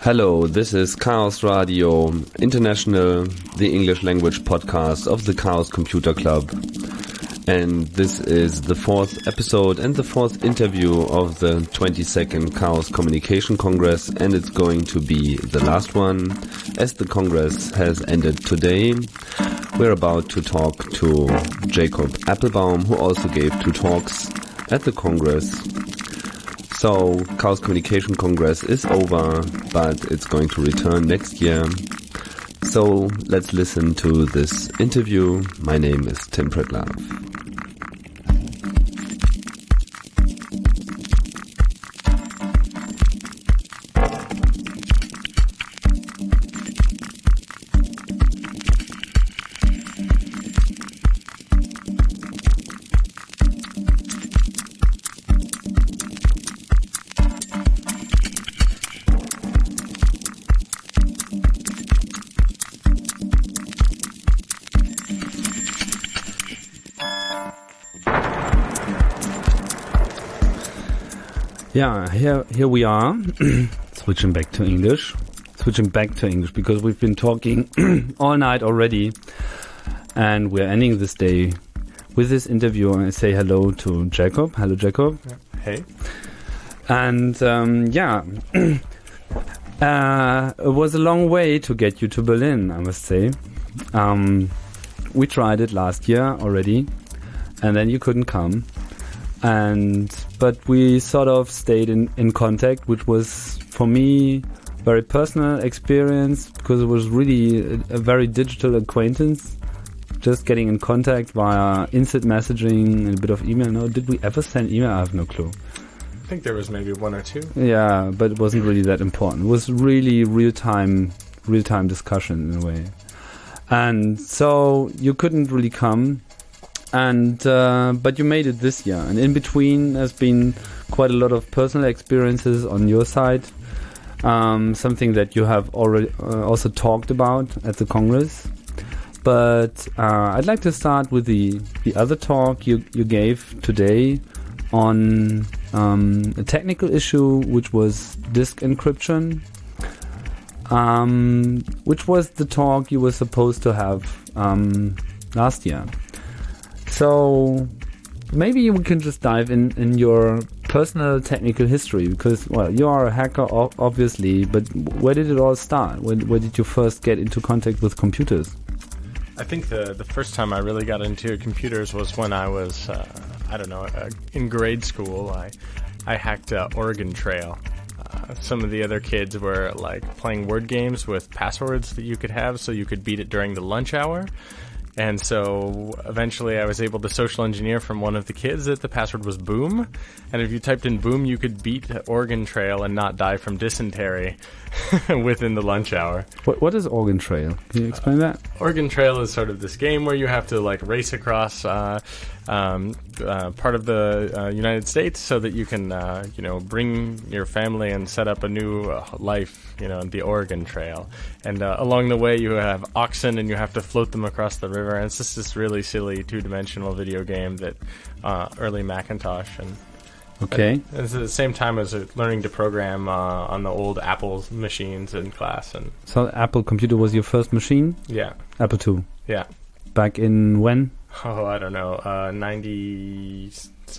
Hello, this is Chaos Radio International, the English language podcast of the Chaos Computer Club. And this is the fourth episode and the fourth interview of the 22nd Chaos Communication Congress, and it's going to be the last one, as the Congress has ended today. We're about to talk to Jacob Appelbaum, who also gave 2 talks at the Congress. So, Chaos Communication Congress is over, but it's going to return next year. So, let's listen to this interview. My name is Tim Pritlove. Yeah, here we are, switching back to English because we've been talking all night already, and we're ending this day with this interview. I say hello to Jacob. Hello, Jacob. Hey. And it was a long way to get you to Berlin, I must say. We tried it last year already, and then you couldn't come. But we sort of stayed in contact, which was, for me, very personal experience, because it was really a very digital acquaintance, just getting in contact via instant messaging and a bit of email. No, did we ever send email? I have no clue. I think there was maybe 1 or 2. Yeah, but it wasn't really that important. It was really real-time discussion in a way. And so you couldn't really come. But you made it this year, and in between has been quite a lot of personal experiences on your side, something that you have already also talked about at the Congress. But I'd like to start with the other talk you gave today on a technical issue, which was disk encryption, which was the talk you were supposed to have last year. So maybe we can just dive in your personal technical history, because, well, you are a hacker, obviously, but where did it all start? Where did you first get into contact with computers? I think the first time I really got into computers was when I was, in grade school. I hacked Oregon Trail. Some of the other kids were playing word games with passwords that you could have so you could beat it during the lunch hour. And so eventually I was able to social engineer from one of the kids that the password was boom. And if you typed in boom, you could beat Oregon Trail and not die from dysentery within the lunch hour. What is Oregon Trail? Can you explain that? Oregon Trail is sort of this game where you have to race across part of the United States so that you can bring your family and set up a new life, the Oregon Trail. And along the way you have oxen and you have to float them across the river. And it's just this really silly 2-dimensional video game that early Macintosh and okay. It's at the same time as learning to program on the old Apple machines in class. And so Apple computer was your first machine? Yeah. Apple II? Yeah. Back in when? Oh, I don't know. Early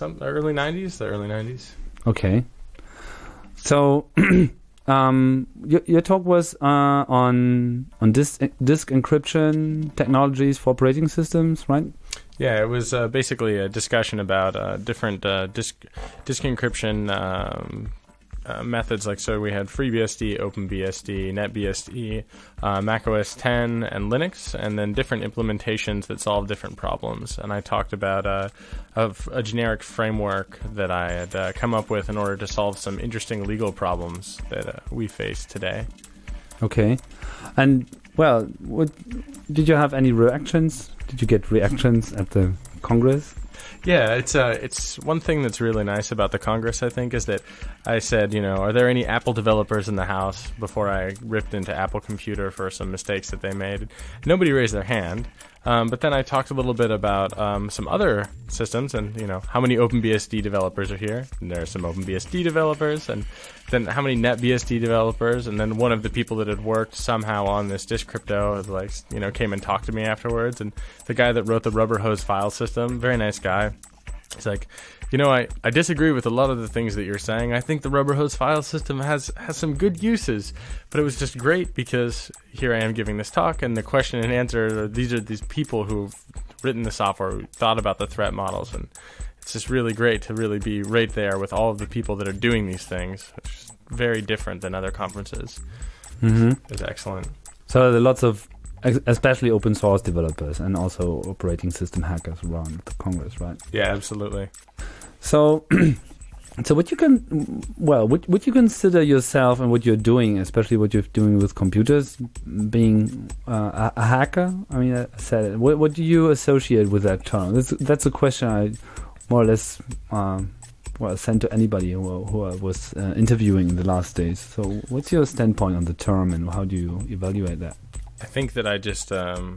90s. Okay. So your talk was on disk encryption technologies for operating systems, right? Yeah, it was basically a discussion about different disk encryption methods. So we had FreeBSD, OpenBSD, NetBSD, macOS 10, and Linux, and then different implementations that solve different problems. And I talked about a generic framework that I had come up with in order to solve some interesting legal problems that we face today. Okay. And, well, did you have any reactions? Did you get reactions at the Congress? Yeah, it's one thing that's really nice about the Congress, I think, is that I said, are there any Apple developers in the house before I ripped into Apple Computer for some mistakes that they made. Nobody raised their hand. But then I talked a little bit about some other systems and, how many OpenBSD developers are here. And there are some OpenBSD developers. And then how many NetBSD developers. And then one of the people that had worked somehow on this disk crypto, came and talked to me afterwards. And the guy that wrote the Rubber Hose file system, very nice guy. He's like, I disagree with a lot of the things that you're saying. I think the Rubber Hose file system has some good uses, but it was just great because here I am giving this talk, and the question and answer, these are these people who've written the software, who thought about the threat models, and it's just really great to really be right there with all of the people that are doing these things, which is very different than other conferences. Mm-hmm. It's excellent. So there are lots of, especially open source developers and also operating system hackers around the Congress, right? Yeah, absolutely. So, would you consider yourself and what you're doing, especially what you're doing with computers, being a hacker? I mean, I said it. What do you associate with that term? That's a question I more or less sent to anybody who I was interviewing in the last days. So, what's your standpoint on the term, and how do you evaluate that? I think that I just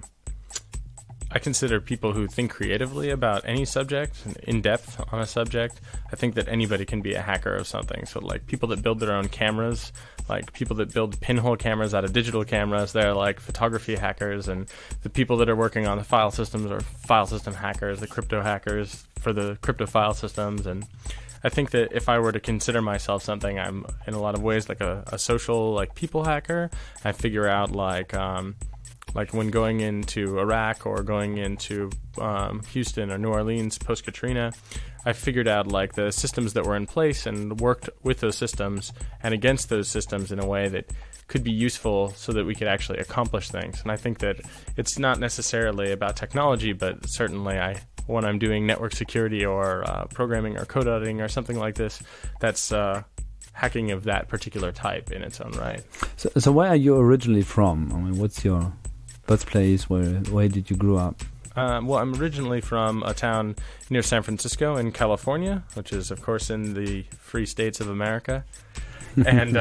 I consider people who think creatively about any subject, in depth on a subject. I think that anybody can be a hacker of something. So like people that build their own cameras, like people that build pinhole cameras out of digital cameras, they're like photography hackers, and the people that are working on the file systems are file system hackers, the crypto hackers for the crypto file systems. And I think that if I were to consider myself something, I'm in a lot of ways like a social, like people hacker. I figure out like when going into Iraq or going into Houston or New Orleans post-Katrina, I figured out like the systems that were in place and worked with those systems and against those systems in a way that could be useful so that we could actually accomplish things. And I think that it's not necessarily about technology, but certainly when I'm doing network security or programming or code editing or something like this, that's hacking of that particular type in its own right. So where are you originally from? I mean, what's your birthplace? Where did you grow up? Well, I'm originally from a town near San Francisco in California, which is, of course, in the free states of America. And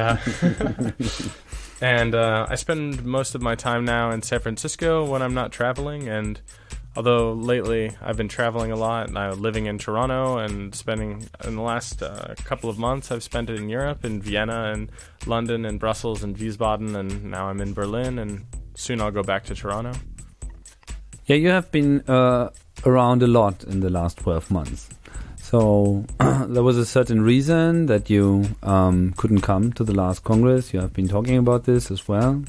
I spend most of my time now in San Francisco when I'm not traveling. And although lately I've been traveling a lot, and I'm living in Toronto and spending in the last couple of months, I've spent it in Europe, in Vienna and London and Brussels and Wiesbaden, and now I'm in Berlin, and soon I'll go back to Toronto. Yeah, you have been around a lot in the last 12 months. So there was a certain reason that you couldn't come to the last Congress. You have been talking about this as well.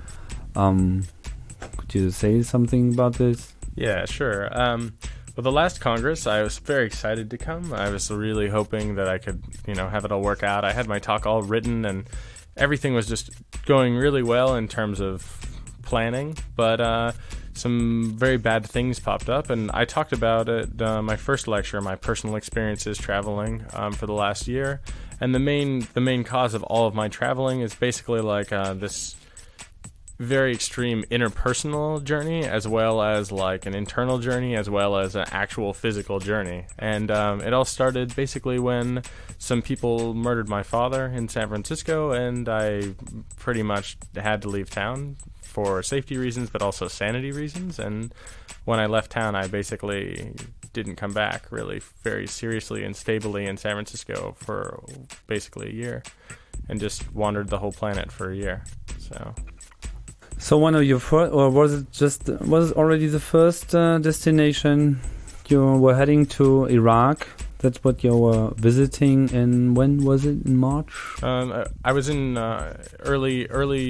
Could you say something about this? Yeah, sure. Well, the last Congress, I was very excited to come. I was really hoping that I could, have it all work out. I had my talk all written, and everything was just going really well in terms of planning, but some very bad things popped up, and I talked about it my first lecture, my personal experiences traveling for the last year. And the main cause of all of my traveling is basically like this very extreme interpersonal journey, as well as like an internal journey, as well as an actual physical journey. And it all started basically when some people murdered my father in San Francisco, and I pretty much had to leave town for safety reasons, but also sanity reasons. And when I left town, I basically didn't come back really very seriously and stably in San Francisco for basically a year, and just wandered the whole planet for a year. So one of your first, or was it already the first destination you were heading to? Iraq? That's what you were visiting in, when was it, in March? I was in early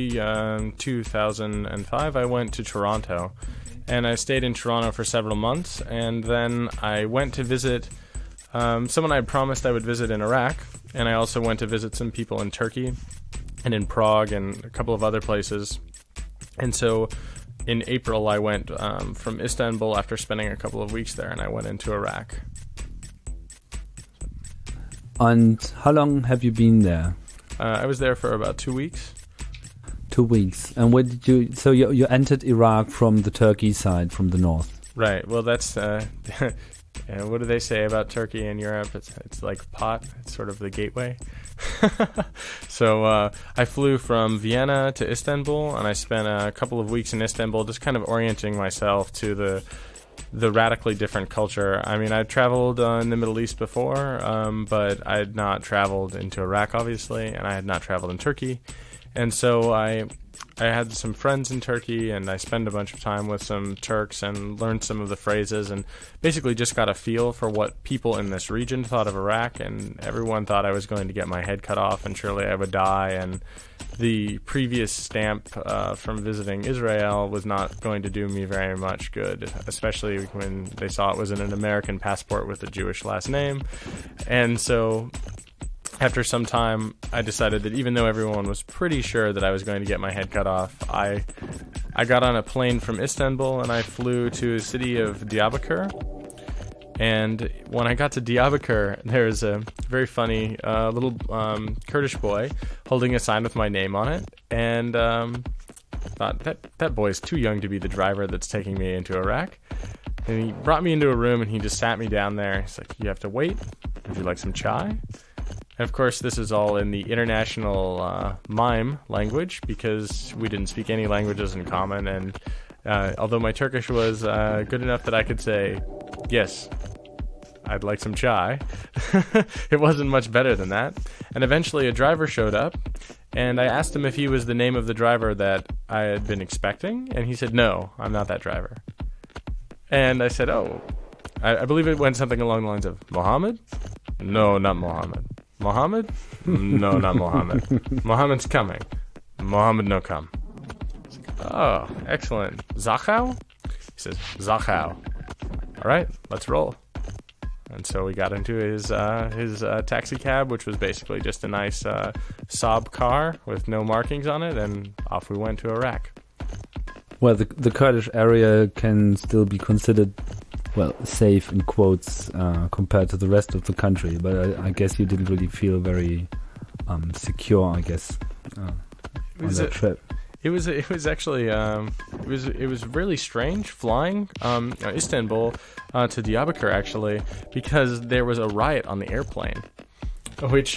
2005. I went to Toronto, and I stayed in Toronto for several months, and then I went to visit someone I had promised I would visit in Iraq, and I also went to visit some people in Turkey and in Prague and a couple of other places. And so in April, I went from Istanbul after spending a couple of weeks there, and I went into Iraq. And how long have you been there? I was there for about 2 weeks. 2 weeks. And where did you? So you entered Iraq from the Turkey side, from the north. Right. Well, that's And what do they say about Turkey in Europe? It's like pot. It's sort of the gateway. So I flew from Vienna to Istanbul, and I spent a couple of weeks in Istanbul just kind of orienting myself to the radically different culture. I mean, I'd traveled in the Middle East before, but I had not traveled into Iraq, obviously, and I had not traveled in Turkey. And so I had some friends in Turkey, and I spent a bunch of time with some Turks and learned some of the phrases and basically just got a feel for what people in this region thought of Iraq. And everyone thought I was going to get my head cut off and surely I would die. And the previous stamp from visiting Israel was not going to do me very much good, especially when they saw it was in an American passport with a Jewish last name. And so after some time, I decided that even though everyone was pretty sure that I was going to get my head cut off, I got on a plane from Istanbul and I flew to the city of Diyarbakir. And when I got to Diyarbakir, there's a very funny little Kurdish boy holding a sign with my name on it. And thought, that boy is too young to be the driver that's taking me into Iraq. And he brought me into a room and he just sat me down there. He's like, you have to wait. Would you like some chai? And of course, this is all in the international mime language because we didn't speak any languages in common. And although my Turkish was good enough that I could say, yes, I'd like some chai, it wasn't much better than that. And eventually a driver showed up, and I asked him if he was the name of the driver that I had been expecting. And he said, no, I'm not that driver. And I said, oh, I believe it went something along the lines of, Mohammed? No, not Mohammed. Mohammed? No, not Mohammed. Mohammed's coming. Mohammed no come. Oh, excellent. Zachau? He says, Zachau. All right, let's roll. And so we got into his taxi cab, which was basically just a nice Saab car with no markings on it, and off we went to Iraq. Well, the Kurdish area can still be considered, well, safe in quotes compared to the rest of the country, but I guess you didn't really feel very secure, I guess, on that trip. It was actually it was really strange flying Istanbul to Diyarbakir, actually, because there was a riot on the airplane, which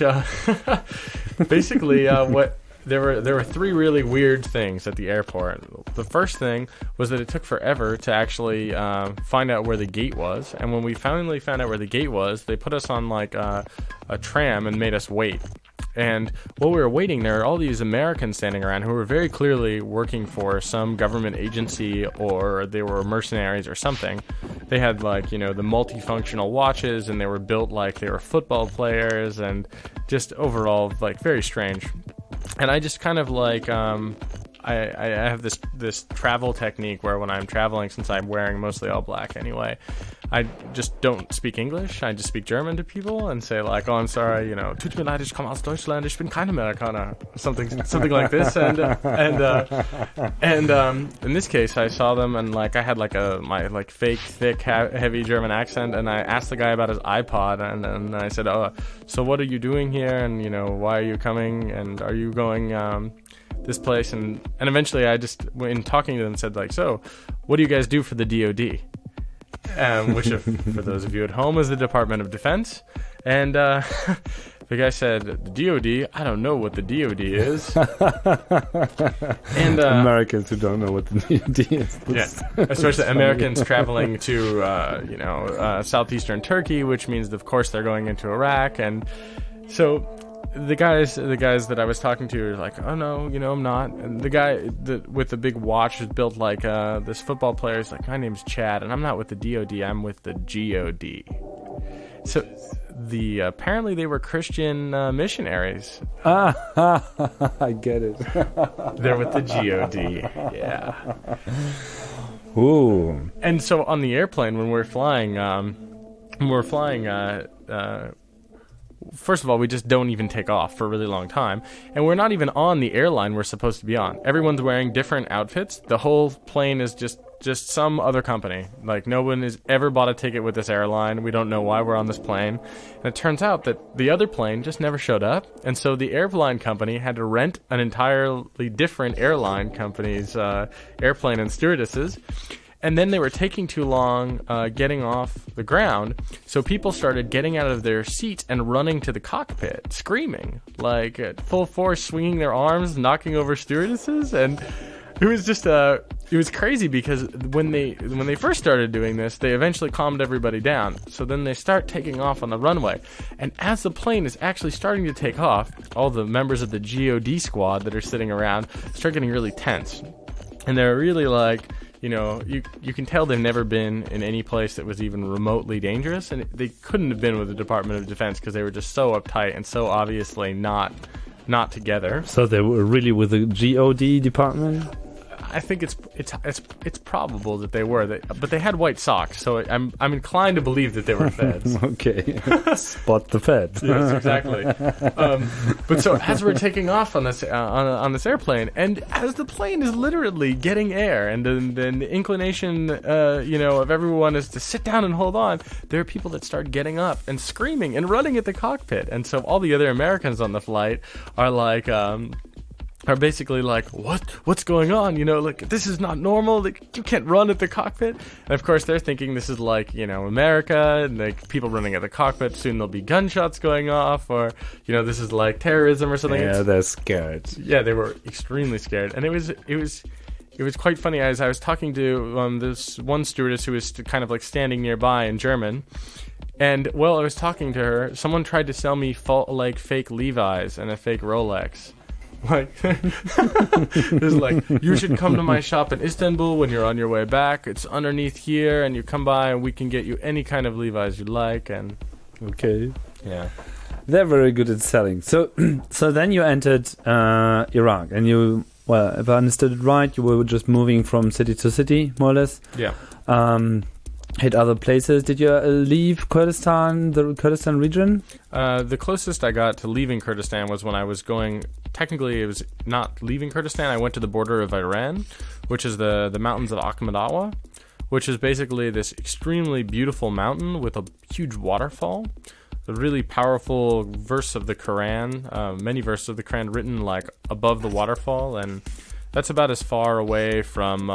basically what. There were three really weird things at the airport. The first thing was that it took forever to actually find out where the gate was. And when we finally found out where the gate was, they put us on like a tram and made us wait. And while we were waiting, there were all these Americans standing around who were very clearly working for some government agency, or they were mercenaries or something. They had like, the multifunctional watches, and they were built like they were football players, and just overall like very strange. And I just kind of like, I have this travel technique where when I'm traveling, since I'm wearing mostly all black anyway, I just don't speak English. I just speak German to people and say like, oh, I'm sorry, tut mir leid, ich komme aus Deutschland, ich bin kein Amerikaner, something like this. And in this case, I saw them and like I had like my like fake, thick, heavy German accent, and I asked the guy about his iPod, and I said, oh, so what are you doing here? And why are you coming? And are you going this place? And eventually I just, in talking to them, said like, so what do you guys do for the DoD? Which, for those of you at home, is the Department of Defense. And the guy said, the DoD? I don't know what the DoD is. And Americans who don't know what the DoD is. Yeah, especially Americans traveling to southeastern Turkey, which means of course they're going into Iraq. And so the guys that I was talking to were like, oh no, I'm not. And the guy with the big watch is built like this football player is like, my name's Chad, and I'm not with the DoD, I'm with the GOD. So apparently they were Christian missionaries. I get it. They're with the GOD. Yeah. Ooh. And so on the airplane when we're flying, first of all, we just don't even take off for a really long time. And we're not even on the airline we're supposed to be on. Everyone's wearing different outfits. The whole plane is just some other company. Like, no one has ever bought a ticket with this airline. We don't know why we're on this plane. And it turns out that the other plane just never showed up. And so the airline company had to rent an entirely different airline company's airplane and stewardesses. And then they were taking too long getting off the ground, so people started getting out of their seats and running to the cockpit, screaming, like at full force, swinging their arms, knocking over stewardesses, and it was just it was crazy because when they first started doing this, they eventually calmed everybody down. So then they start taking off on the runway, and as the plane is actually starting to take off, all the members of the GOD squad that are sitting around start getting really tense, and they're really like, you know, you can tell they've never been in any place that was even remotely dangerous, and they couldn't have been with the Department of Defense because they were just so uptight and so obviously not together. So they were really with the GOD department? I think it's probable that they were, but they had white socks, so I'm inclined to believe that they were feds. Okay, spot the feds. Yes, exactly. But so as we're taking off on this airplane, and as the plane is literally getting air, and then the inclination, of everyone is to sit down and hold on, there are people that start getting up and screaming and running at the cockpit, and so all the other Americans on the flight are like. Are basically like, what's going on? You know, like, this is not normal. Like, you can't run at the cockpit. And of course, they're thinking this is like, you know, America, and like people running at the cockpit. Soon there'll be gunshots going off, or, you know, this is like terrorism or something. Yeah, they're scared. Yeah, they were extremely scared, and it was quite funny. As I was talking to this one stewardess who was kind of like standing nearby in German. And while I was talking to her, someone tried to sell me fake Levi's and a fake Rolex. Like, there's like, you should come to my shop in Istanbul when you're on your way back. It's underneath here, and you come by, and we can get you any kind of Levi's you like. And okay, yeah, they're very good at selling. So, so then you entered Iraq, and you, well, if I understood it right, you were just moving from city to city, more or less. Yeah. Hit other places. Did you leave Kurdistan, the Kurdistan region? The closest I got to leaving Kurdistan was when I was going. Technically, it was not leaving Kurdistan. I went to the border of Iran, which is the mountains of Akhmadawa, which is basically this extremely beautiful mountain with a huge waterfall. A really powerful verse of the Quran, many verses of the Quran written like above the waterfall, and that's about as far away from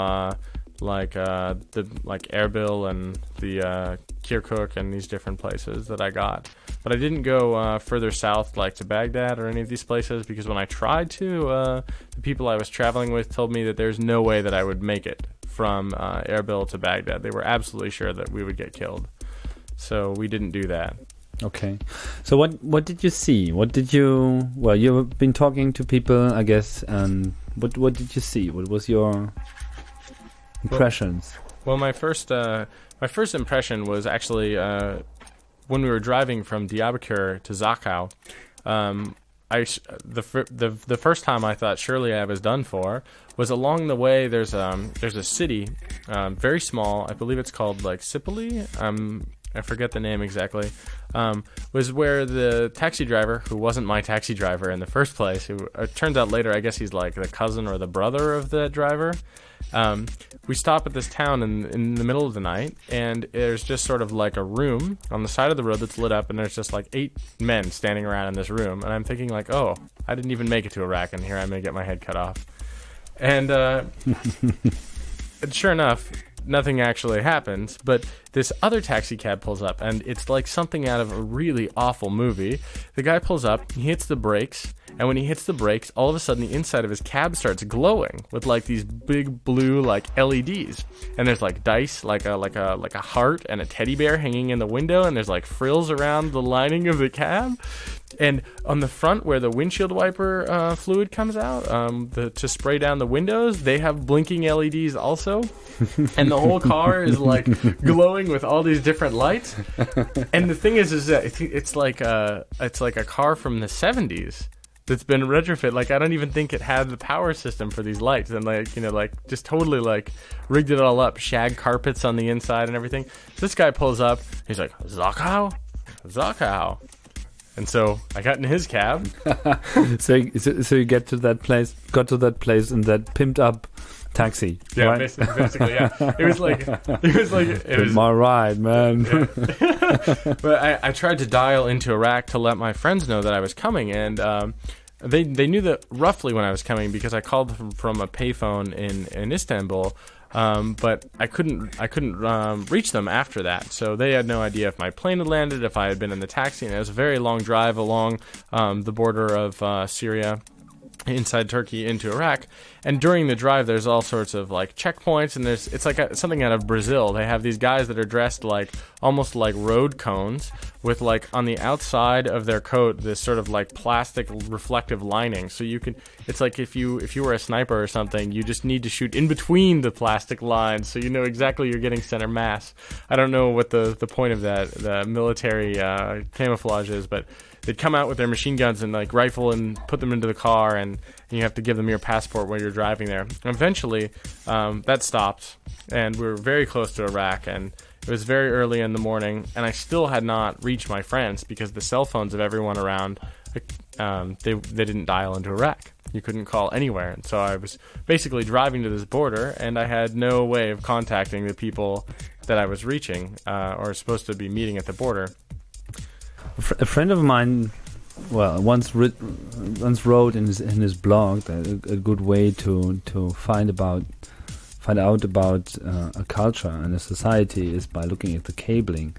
Erbil and the Kirkuk and these different places that I got. But I didn't go further south, like to Baghdad or any of these places, because when I tried to, the people I was traveling with told me that there's no way that I would make it from Erbil to Baghdad. They were absolutely sure that we would get killed. So we didn't do that. Okay. So what did you see? What did you... Well, you've been talking to people, I guess, and what did you see? What was your impressions? Well, my first impression was actually when we were driving from Diyarbakir to Zakau. The first time I thought surely I was done for was along the way. There's a city, very small. I believe it's called like Sipoli. I forget the name exactly. Was where the taxi driver, who wasn't my taxi driver in the first place, who it turns out later, I guess he's like the cousin or the brother of the driver. We stop at this town in the middle of the night, and there's just sort of like a room on the side of the road that's lit up, and there's just like 8 men standing around in this room, and I'm thinking like, oh, I didn't even make it to Iraq, and here I'm going to get my head cut off. And sure enough, nothing actually happens, but this other taxi cab pulls up, and it's like something out of a really awful movie. The guy pulls up, he hits the brakes, and when he hits the brakes, all of a sudden the inside of his cab starts glowing with like these big blue like LEDs, and there's like dice, like a heart and a teddy bear hanging in the window, and there's like frills around the lining of the cab. And on the front, where the windshield wiper fluid comes out to spray down the windows, they have blinking LEDs also. And the whole car is like glowing with all these different lights. And the thing is that it's like a car from the 70s that's been retrofit. Like, I don't even think it had the power system for these lights, and like just totally like rigged it all up, shag carpets on the inside and everything. This guy pulls up, he's like, Zakau. And so I got in his cab. so you got to that place in that pimped up taxi. Yeah, right? basically, yeah. It was my ride, man. Yeah. But I tried to dial into Iraq to let my friends know that I was coming, and they knew that roughly when I was coming, because I called from a payphone in Istanbul. but I couldn't reach them after that. So they had no idea if my plane had landed, if I had been in the taxi, and it was a very long drive along the border of Syria, inside Turkey into Iraq. And during the drive, there's all sorts of like checkpoints, and it's like something out of Brazil. They have these guys that are dressed like almost like road cones, with like on the outside of their coat this sort of like plastic reflective lining. So you can, it's like if you were a sniper or something, you just need to shoot in between the plastic lines, so you know exactly you're getting center mass. I don't know what the point of that the military camouflage is, but they'd come out with their machine guns and like rifle and put them into the car, and you have to give them your passport while you're driving there. And eventually, that stopped, and we were very close to Iraq, and it was very early in the morning, and I still had not reached my friends because the cell phones of everyone around, they didn't dial into Iraq. You couldn't call anywhere, and so I was basically driving to this border, and I had no way of contacting the people that I was reaching or supposed to be meeting at the border. A friend of mine, well, once wrote in his blog that a good way to find out about a culture and a society is by looking at the cabling.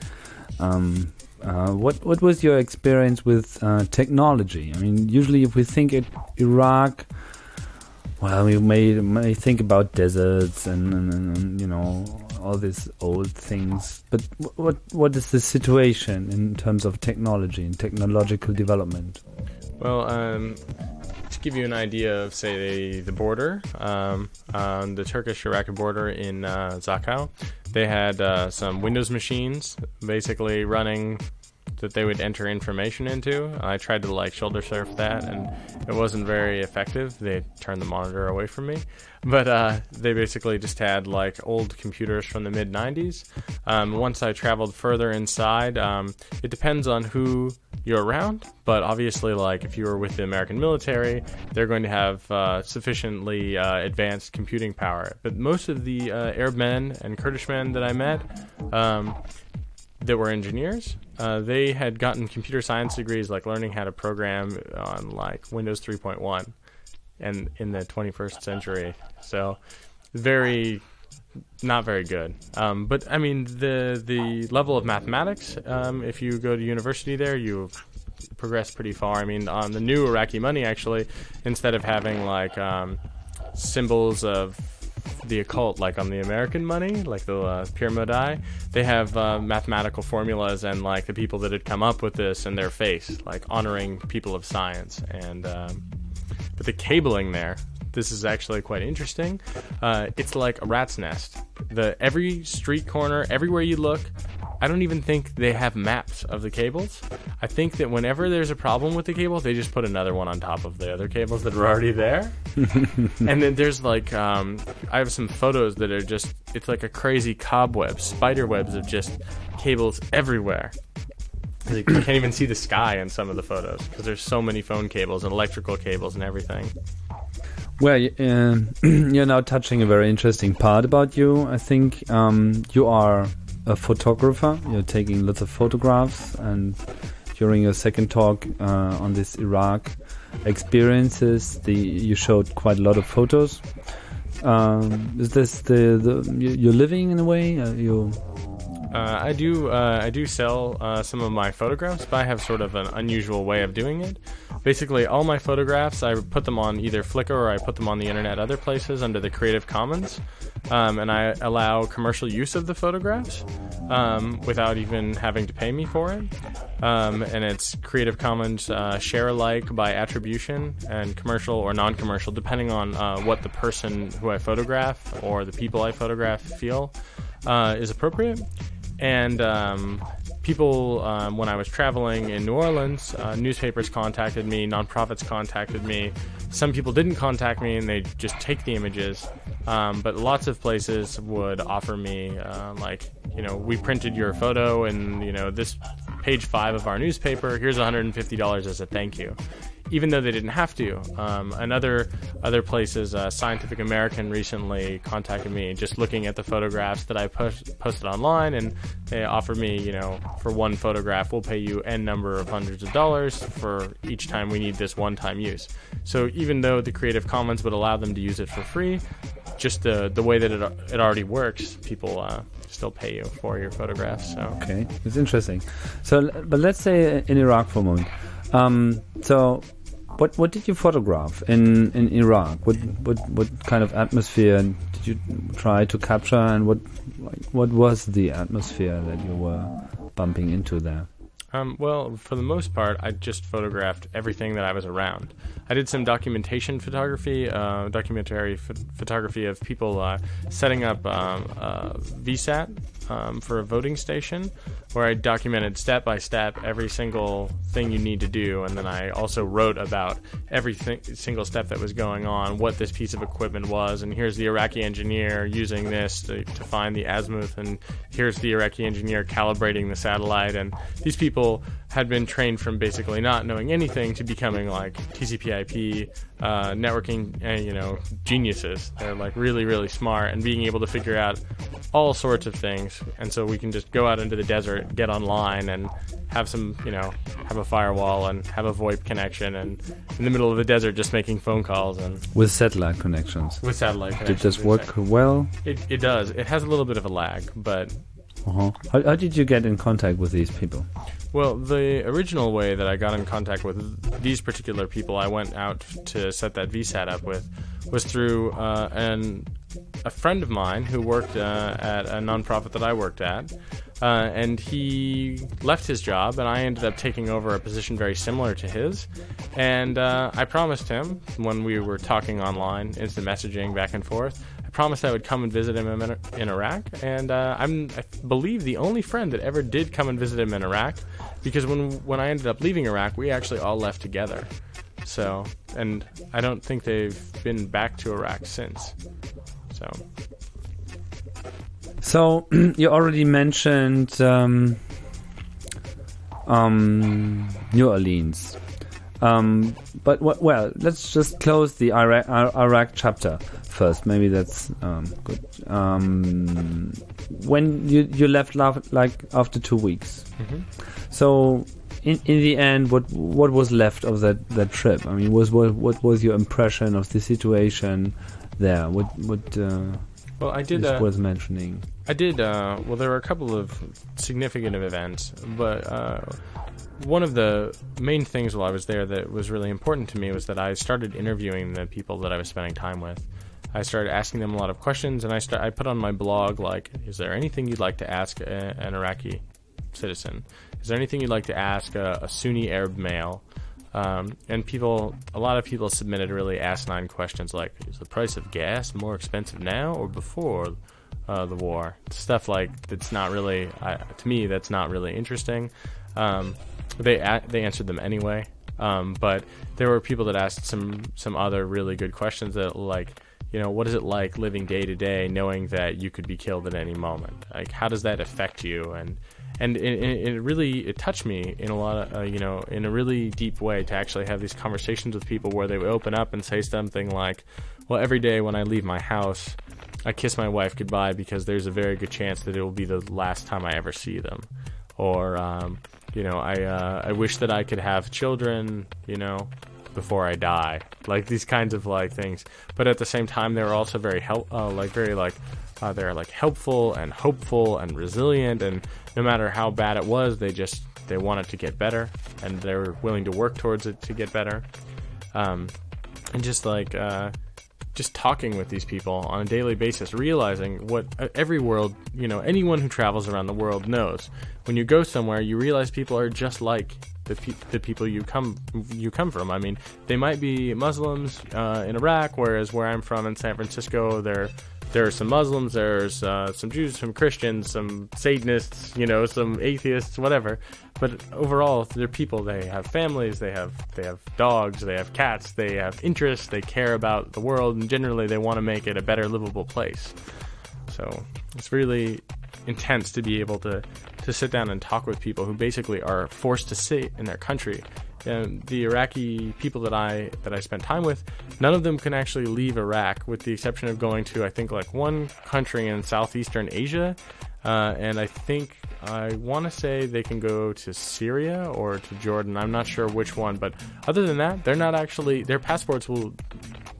What was your experience with technology? I mean, usually if we think at Iraq, well, we may think about deserts and you know, all these old things. But what is the situation in terms of technology and technological development? Well, to give you an idea of, say, the border, on the Turkish-Iraqi border in Zakau, they had some Windows machines basically running that they would enter information into. I tried to like shoulder surf that, and it wasn't very effective. They turned the monitor away from me. But they basically just had like old computers from the mid-90s. Once I traveled further inside, it depends on who you're around, but obviously like if you were with the American military, they're going to have sufficiently advanced computing power. But most of the Arab men and Kurdish men that I met that were engineers, they had gotten computer science degrees, like learning how to program on like Windows 3.1 and in the 21st century. So not very good. But I mean, the level of mathematics, if you go to university there, you progress pretty far. I mean, on the new Iraqi money, actually, instead of having like symbols of the occult like on the American money, like the pyramid eye, they have mathematical formulas and like the people that had come up with this in their face, like honoring people of science. And but the cabling there, this is actually quite interesting. It's like a rat's nest. Every street corner, everywhere you look, I don't even think they have maps of the cables. I think that whenever there's a problem with the cable, they just put another one on top of the other cables that are already there. And then there's like, I have some photos that are just, it's like a crazy cobweb, spider webs of just cables everywhere. You can't even see the sky in some of the photos because there's so many phone cables and electrical cables and everything. Well, you're now touching a very interesting part about you. I think you are a photographer. You're taking lots of photographs, and during your second talk on this Iraq experiences, you showed quite a lot of photos. Is this you're living in a way? I do sell some of my photographs, but I have sort of an unusual way of doing it. Basically, all my photographs, I put them on either Flickr or I put them on the internet other places under the Creative Commons, and I allow commercial use of the photographs without even having to pay me for it. And it's Creative Commons share alike by attribution, and commercial or non-commercial, depending on what the person who I photograph or the people I photograph feel is appropriate. And people, when I was traveling in New Orleans, newspapers contacted me, nonprofits contacted me. Some people didn't contact me and they just take the images. But lots of places would offer me, we printed your photo and, this page 5 of our newspaper, here's $150 as a thank you. Even though they didn't have to. And other places, Scientific American recently contacted me just looking at the photographs that I posted online, and they offered me, for one photograph, we'll pay you N number of hundreds of dollars for each time we need this one-time use. So even though the Creative Commons would allow them to use it for free, just the way that it already works, people still pay you for your photographs. So okay, it's interesting. So, but let's say in Iraq for a moment. So, what did you photograph in Iraq? What kind of atmosphere did you try to capture, and what was the atmosphere that you were bumping into there? Well, for the most part, I just photographed everything that I was around. I did some documentation photography, documentary photography of people setting up VSAT for a voting station, where I documented step by step every single thing you need to do, and then I also wrote about every single step that was going on, what this piece of equipment was, and here's the Iraqi engineer using this to find the azimuth, and here's the Iraqi engineer calibrating the satellite, and these people had been trained from basically not knowing anything to becoming like TCP/IP networking, geniuses. They're like really, really smart and being able to figure out all sorts of things. And so we can just go out into the desert, get online, and have some, have a firewall and have a VoIP connection, and in the middle of the desert just making phone calls and with satellite connections. With satellite connections. Did this work well? It does. It has a little bit of a lag, but. How did you get in contact with these people? Well, the original way that I got in contact with these particular people I went out to set that VSAT up with was through a friend of mine who worked at a nonprofit that I worked at, and he left his job, and I ended up taking over a position very similar to his, and I promised him when we were talking online, instant messaging back and forth, promised I would come and visit him in Iraq, and I believe the only friend that ever did come and visit him in Iraq, because when I ended up leaving Iraq, we actually all left together. So, and I don't think they've been back to Iraq since. So you already mentioned New Orleans. But let's just close the Iraq chapter first. Maybe that's good. When you left, like after 2 weeks. Mm-hmm. So in the end, what was left of that trip? I mean, what was your impression of the situation there? Well, I did. Is worth mentioning. I did. Well, there were a couple of significant events, but. One of the main things while I was there that was really important to me was that I started interviewing the people that I was spending time with. I started asking them a lot of questions, and I put on my blog, like, is there anything you'd like to ask an Iraqi citizen? Is there anything you'd like to ask a Sunni Arab male? And a lot of people submitted really asinine questions like, is the price of gas more expensive now or before the war? Stuff like that's not really, to me, that's not really interesting. They answered them anyway, but there were people that asked some other really good questions that, like, what is it like living day to day knowing that you could be killed at any moment? Like, how does that affect you? And it touched me in a lot of in a really deep way to actually have these conversations with people where they would open up and say something like, well, every day when I leave my house, I kiss my wife goodbye because there's a very good chance that it will be the last time I ever see them, or I wish that I could have children, before I die. Like these kinds of like things. But at the same time, they were also very they're like helpful and hopeful and resilient. And no matter how bad it was, they wanted to get better, and they were willing to work towards it to get better. And just talking with these people on a daily basis, realizing what anyone who travels around the world knows. When you go somewhere, you realize people are just like the people you come from. I mean, they might be Muslims in Iraq, whereas where I'm from in San Francisco, there are some Muslims, there's some Jews, some Christians, some Satanists, some atheists, whatever. But overall, they're people. They have families, they have dogs, they have cats, they have interests, they care about the world, and generally they want to make it a better livable place. So it's really intense to be able to sit down and talk with people who basically are forced to sit in their country. And the Iraqi people that I spent time with, none of them can actually leave Iraq, with the exception of going to, I think, like one country in Southeastern Asia, and I want to say they can go to Syria or to Jordan. I'm not sure which one, but other than that, they're not actually, their passports will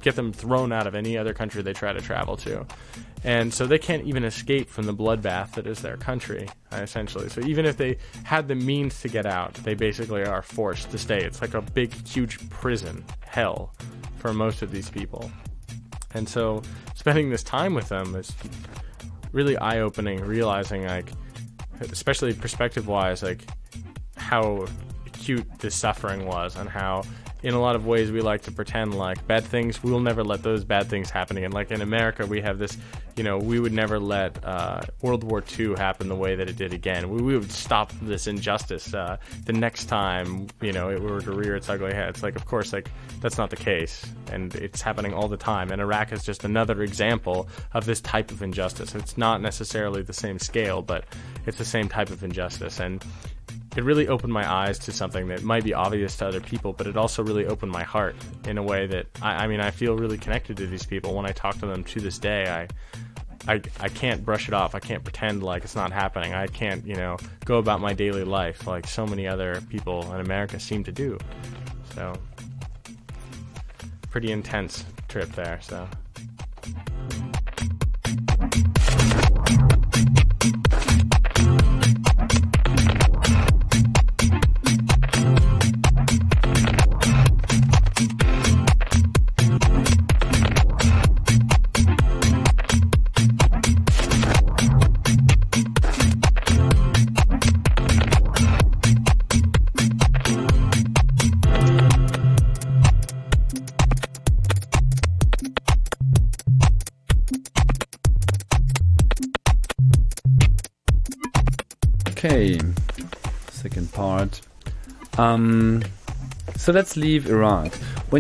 get them thrown out of any other country they try to travel to. And so they can't even escape from the bloodbath that is their country, essentially. So even if they had the means to get out, they basically are forced to stay. It's like a big, huge prison hell for most of these people. And so spending this time with them is really eye-opening, realizing, like, especially perspective-wise, like, how acute this suffering was, and how in a lot of ways we like to pretend like bad things, we'll never let those bad things happen again. Like in America, we have this, we would never let World War II happen the way that it did again. We would stop this injustice the next time, it were to rear its ugly head. It's like, of course, like, that's not the case, and it's happening all the time. And Iraq is just another example of this type of injustice. It's not necessarily the same scale, but it's the same type of injustice. And it really opened my eyes to something that might be obvious to other people, but it also really opened my heart in a way that, I feel really connected to these people. When I talk to them to this day, I can't brush it off. I can't pretend like it's not happening. I can't, go about my daily life like so many other people in America seem to do. So, pretty intense trip there, so... Okay, second part. So let's leave Iraq.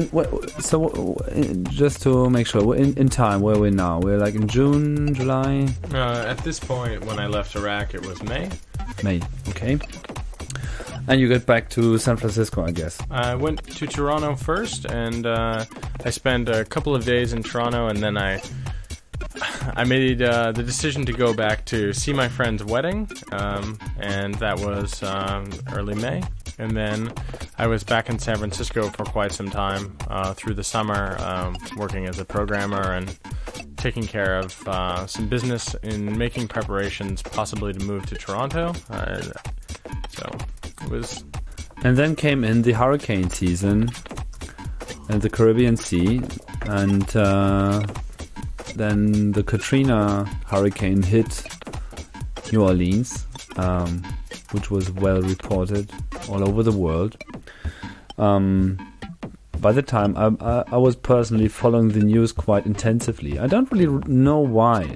Just to make sure, in time, where are we now? We're like in June, July? At this point, when I left Iraq, it was May. May, okay. And you get back to San Francisco, I guess. I went to Toronto first, and I spent a couple of days in Toronto, and then I made the decision to go back to see my friend's wedding, and that was early May. And then I was back in San Francisco for quite some time through the summer, working as a programmer and taking care of some business in making preparations possibly to move to Toronto. So it was... And then came in the hurricane season and the Caribbean Sea, and then the Katrina hurricane hit New Orleans, which was well reported all over the world. By the time I was personally following the news quite intensively. I don't really know why.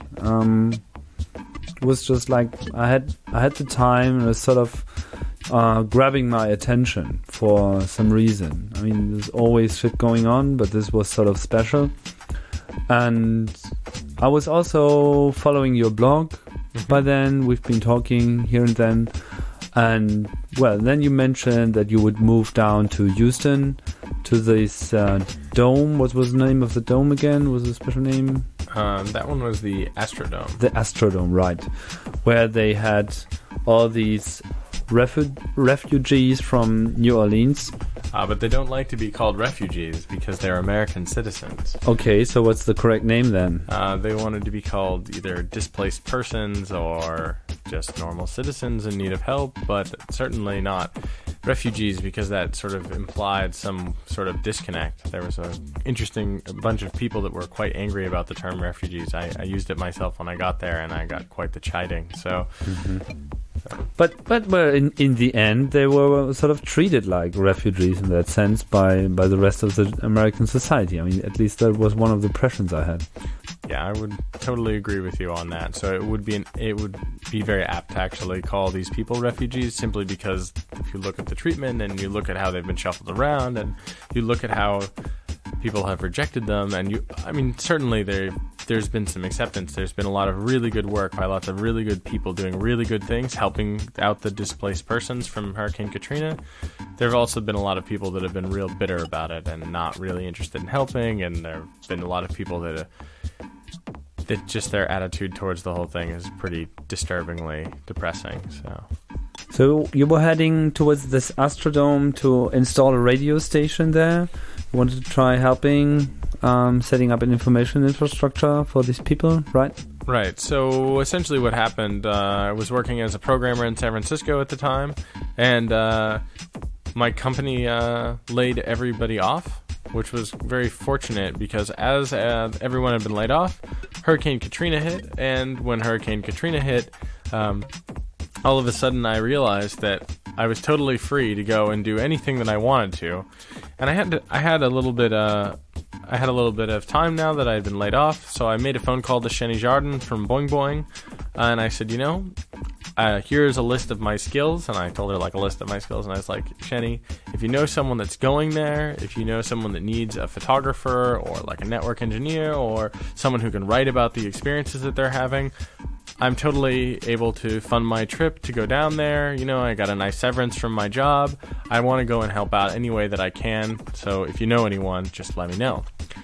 It was just like I had the time, and it was sort of grabbing my attention for some reason. I mean, there's always shit going on, but this was sort of special. And I was also following your blog by then. We've been talking here and then. And, well, then you mentioned that you would move down to Houston, to this dome. What was the name of the dome again? Was it a special name? That one was the Astrodome. The Astrodome, right. Where they had all these refugees from New Orleans. But they don't like to be called refugees because they're American citizens. Okay, so what's the correct name then? They wanted to be called either displaced persons or just normal citizens in need of help, but certainly not refugees, because that sort of implied some sort of disconnect. There was a bunch of people that were quite angry about the term refugees. I used it myself when I got there, and I got quite the chiding. So... But in the end, they were sort of treated like refugees in that sense by the rest of the American society. I mean, at least that was one of the impressions I had. Yeah, I would totally agree with you on that. So it would be very apt to actually call these people refugees, simply because if you look at the treatment and you look at how they've been shuffled around and you look at how people have rejected them, and certainly there's been some acceptance. There's been a lot of really good work by lots of really good people doing really good things, helping out the displaced persons from Hurricane Katrina. There have also been a lot of people that have been real bitter about it and not really interested in helping, and there have been a lot of people that just their attitude towards the whole thing is pretty disturbingly depressing. So you were heading towards this Astrodome to install a radio station there? You wanted to try helping setting up an information infrastructure for these people, right? Right. So essentially what happened, I was working as a programmer in San Francisco at the time, and my company laid everybody off, which was very fortunate because as everyone had been laid off, Hurricane Katrina hit, and when Hurricane Katrina hit, all of a sudden I realized that I was totally free to go and do anything that I wanted to, and I had a little bit of time now that I had been laid off, so I made a phone call to Shenny Jardin from Boing Boing, and I said, here's a list of my skills, and I told her like a list of my skills, and I was like, Shenny, if you know someone that's going there, if you know someone that needs a photographer or like a network engineer or someone who can write about the experiences that they're having, I'm totally able to fund my trip to go down there. I got a nice severance from my job. I want to go and help out any way that I can. So if you know anyone, just let me know.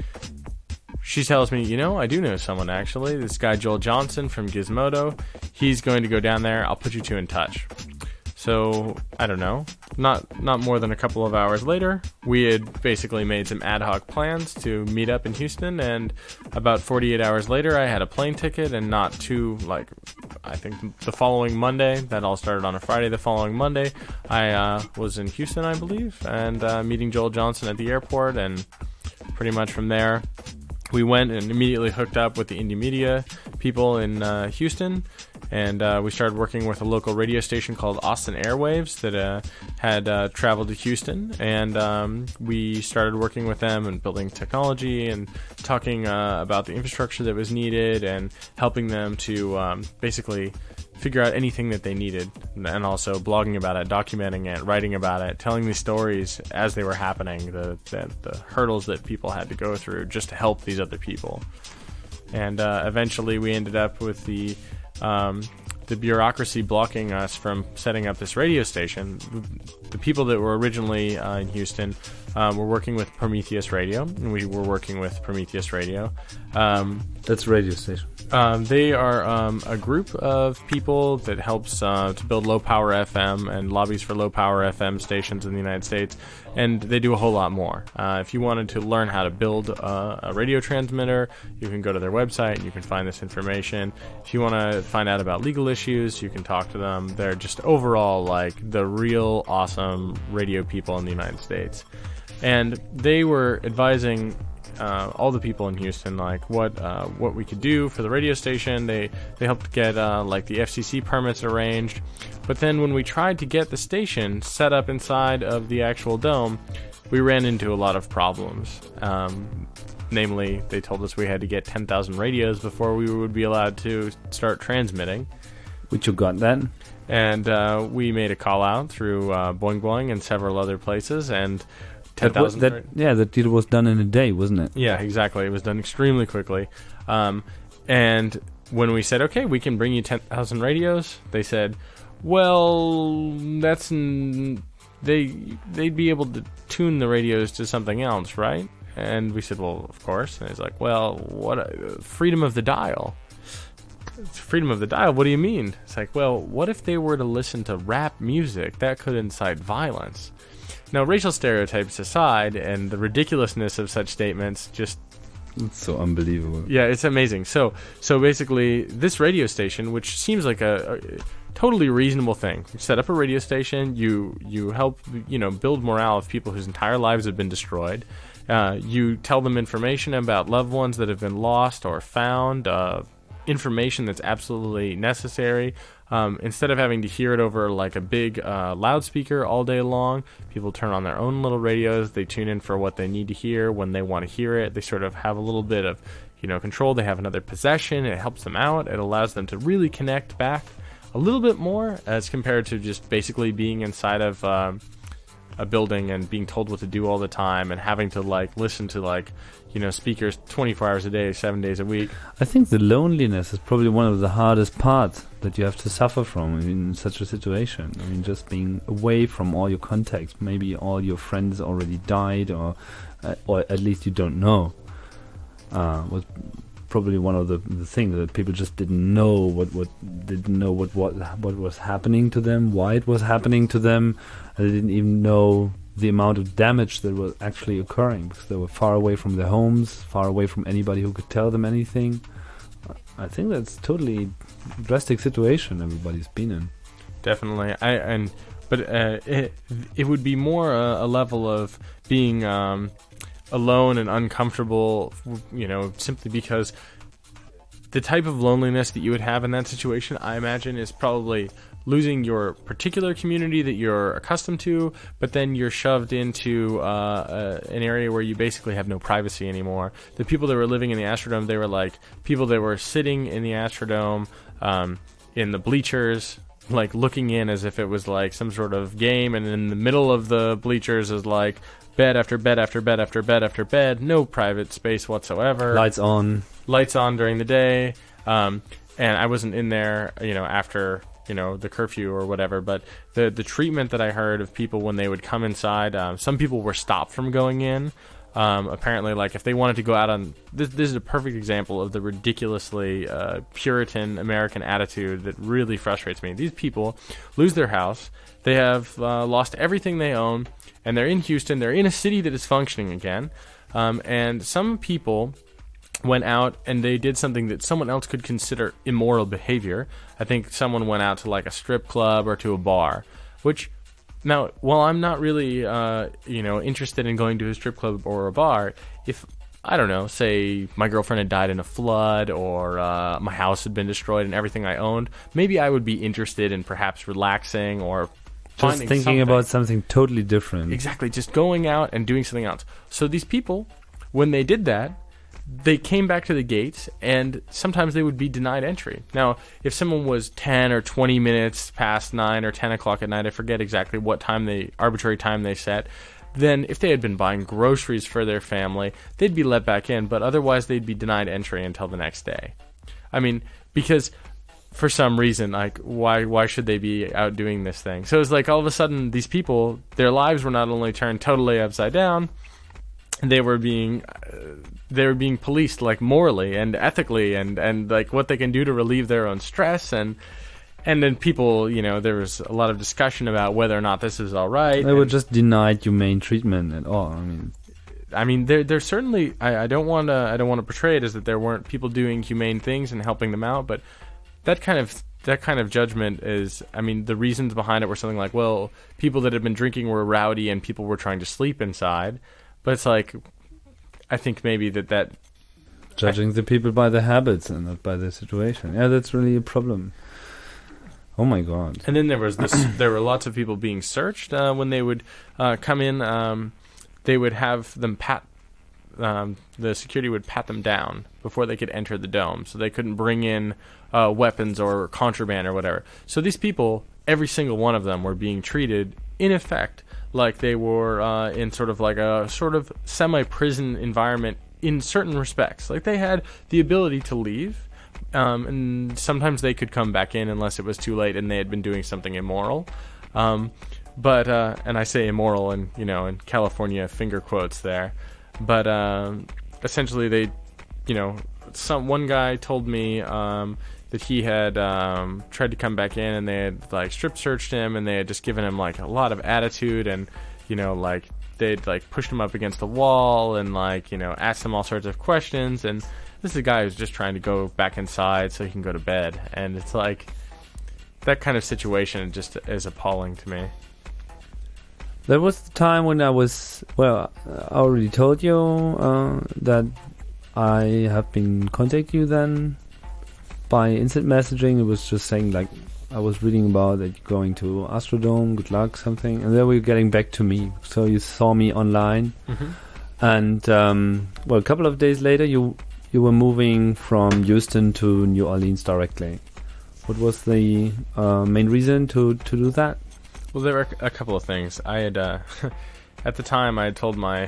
She tells me, I do know someone actually. This guy Joel Johnson from Gizmodo. He's going to go down there. I'll put you two in touch. So, I don't know, not more than a couple of hours later, we had basically made some ad hoc plans to meet up in Houston, and about 48 hours later, I had a plane ticket, and not too, I think the following Monday, that all started on a Friday, the following Monday, I was in Houston, I believe, and meeting Joel Johnson at the airport, and pretty much from there, we went and immediately hooked up with the indie media people in Houston, and we started working with a local radio station called Austin Airwaves that had traveled to Houston, and we started working with them and building technology and talking about the infrastructure that was needed and helping them to basically figure out anything that they needed, and also blogging about it, documenting it, writing about it, telling these stories as they were happening, the hurdles that people had to go through just to help these other people. And eventually we ended up with the bureaucracy blocking us from setting up this radio station. The people that were originally in Houston were working with Prometheus Radio, and we were working with Prometheus Radio. That's a radio station. They are a group of people that helps to build low-power FM and lobbies for low-power FM stations in the United States, and they do a whole lot more. If you wanted to learn how to build a radio transmitter, you can go to their website and you can find this information. If you want to find out about legal issues, you can talk to them. They're just overall like the real awesome radio people in the United States. And they were advising all the people in Houston, like what we could do for the radio station. They helped get like the FCC permits arranged, but then when we tried to get the station set up inside of the actual dome, we ran into a lot of problems. Namely, they told us we had to get 10,000 radios before we would be allowed to start transmitting. Which you got then? And we made a call out through Boing Boing and several other places, and 10,000. That deal was done in a day, wasn't it? Yeah, exactly. It was done extremely quickly. And when we said, okay, we can bring you 10,000 radios, they said, well, they'd be able to tune the radios to something else, right? And we said, well, of course. And he's like, well, what? Freedom of the dial. Freedom of the dial? What do you mean? It's like, well, what if they were to listen to rap music? That could incite violence. Now, racial stereotypes aside, and the ridiculousness of such statements, just... It's so unbelievable. Yeah, it's amazing. So basically, this radio station, which seems like a totally reasonable thing, you set up a radio station, you help, build morale of people whose entire lives have been destroyed. You tell them information about loved ones that have been lost or found, information that's absolutely necessary. Instead of having to hear it over like a big loudspeaker all day long, people turn on their own little radios. They tune in for what they need to hear when they want to hear it. They sort of have a little bit of control. They have another possession. It helps them out. It allows them to really connect back a little bit more as compared to just basically being inside of a building and being told what to do all the time and having to listen to speakers 24 hours a day, 7 days a week. I think the loneliness is probably one of the hardest parts that you have to suffer from in such a situation. I mean, just being away from all your contacts. Maybe all your friends already died, or at least you don't know. Was probably one of the things that people just didn't know what was happening to them, why it was happening to them. They didn't even know the amount of damage that was actually occurring, because they were far away from their homes, far away from anybody who could tell them anything. I think that's totally drastic situation everybody's been in. Definitely. It would be more a level of being alone and uncomfortable, simply because the type of loneliness that you would have in that situation, I imagine, is probably losing your particular community that you're accustomed to, but then you're shoved into an area where you basically have no privacy anymore. The people that were living in the Astrodome, they were like people that were sitting in the Astrodome in the bleachers, like looking in as if it was like some sort of game, and in the middle of the bleachers is like bed after bed after bed after bed after bed, no private space whatsoever. Lights on during the day, and I wasn't in there, after the curfew or whatever. But the treatment that I heard of people when they would come inside, some people were stopped from going in. Apparently, like if they wanted to go out on this is a perfect example of the ridiculously Puritan American attitude that really frustrates me. These people lose their house, they have lost everything they own, and they're in Houston. They're in a city that is functioning again, and some people went out and they did something that someone else could consider immoral behavior. I think someone went out to like a strip club or to a bar, which, now, while I'm not really, interested in going to a strip club or a bar, if, I don't know, say my girlfriend had died in a flood, or my house had been destroyed and everything I owned, maybe I would be interested in perhaps relaxing or just thinking something about something totally different. Exactly, just going out and doing something else. So these people, when they did that, they came back to the gates, and sometimes they would be denied entry. Now, if someone was 10 or 20 minutes past 9 or 10 o'clock at night, I forget exactly what arbitrary time they set, then if they had been buying groceries for their family, they'd be let back in, but otherwise they'd be denied entry until the next day. I mean, because for some reason, like, why should they be out doing this thing? So it's like all of a sudden, these people, their lives were not only turned totally upside down, they were being policed, like, morally and ethically, and like what they can do to relieve their own stress, and then people, there was a lot of discussion about whether or not this is all right. They were just denied humane treatment at all. I mean, there's certainly, I don't want to portray it as that there weren't people doing humane things and helping them out, but that kind of judgment is, the reasons behind it were something like, well, people that had been drinking were rowdy and people were trying to sleep inside. But it's like, I think maybe that judging the people by their habits and not by their situation. Yeah, that's really a problem. Oh my God. And then there were lots of people being searched when they would come in. They would have them the security would pat them down before they could enter the dome, so they couldn't bring in weapons or contraband or whatever. So these people, every single one of them, were being treated, in effect, like they were in sort of semi-prison environment in certain respects. Like they had the ability to leave, and sometimes they could come back in unless it was too late and they had been doing something immoral. But and I say immoral in California finger quotes there. But essentially they, one guy told me that he had tried to come back in, and they had like strip searched him, and they had just given him like a lot of attitude, and like they'd like pushed him up against the wall and like asked him all sorts of questions. And this is a guy who's just trying to go back inside so he can go to bed, and it's like that kind of situation just is appalling to me. There was the time when I already told you that I have been contacting you then by instant messaging. It was just saying, like, I was reading about that you're going to Astrodome, good luck, something, and then we were getting back to me. So you saw me online, and a couple of days later, you were moving from Houston to New Orleans directly. What was the main reason to do that? Well, there were a couple of things. I had at the time I had told my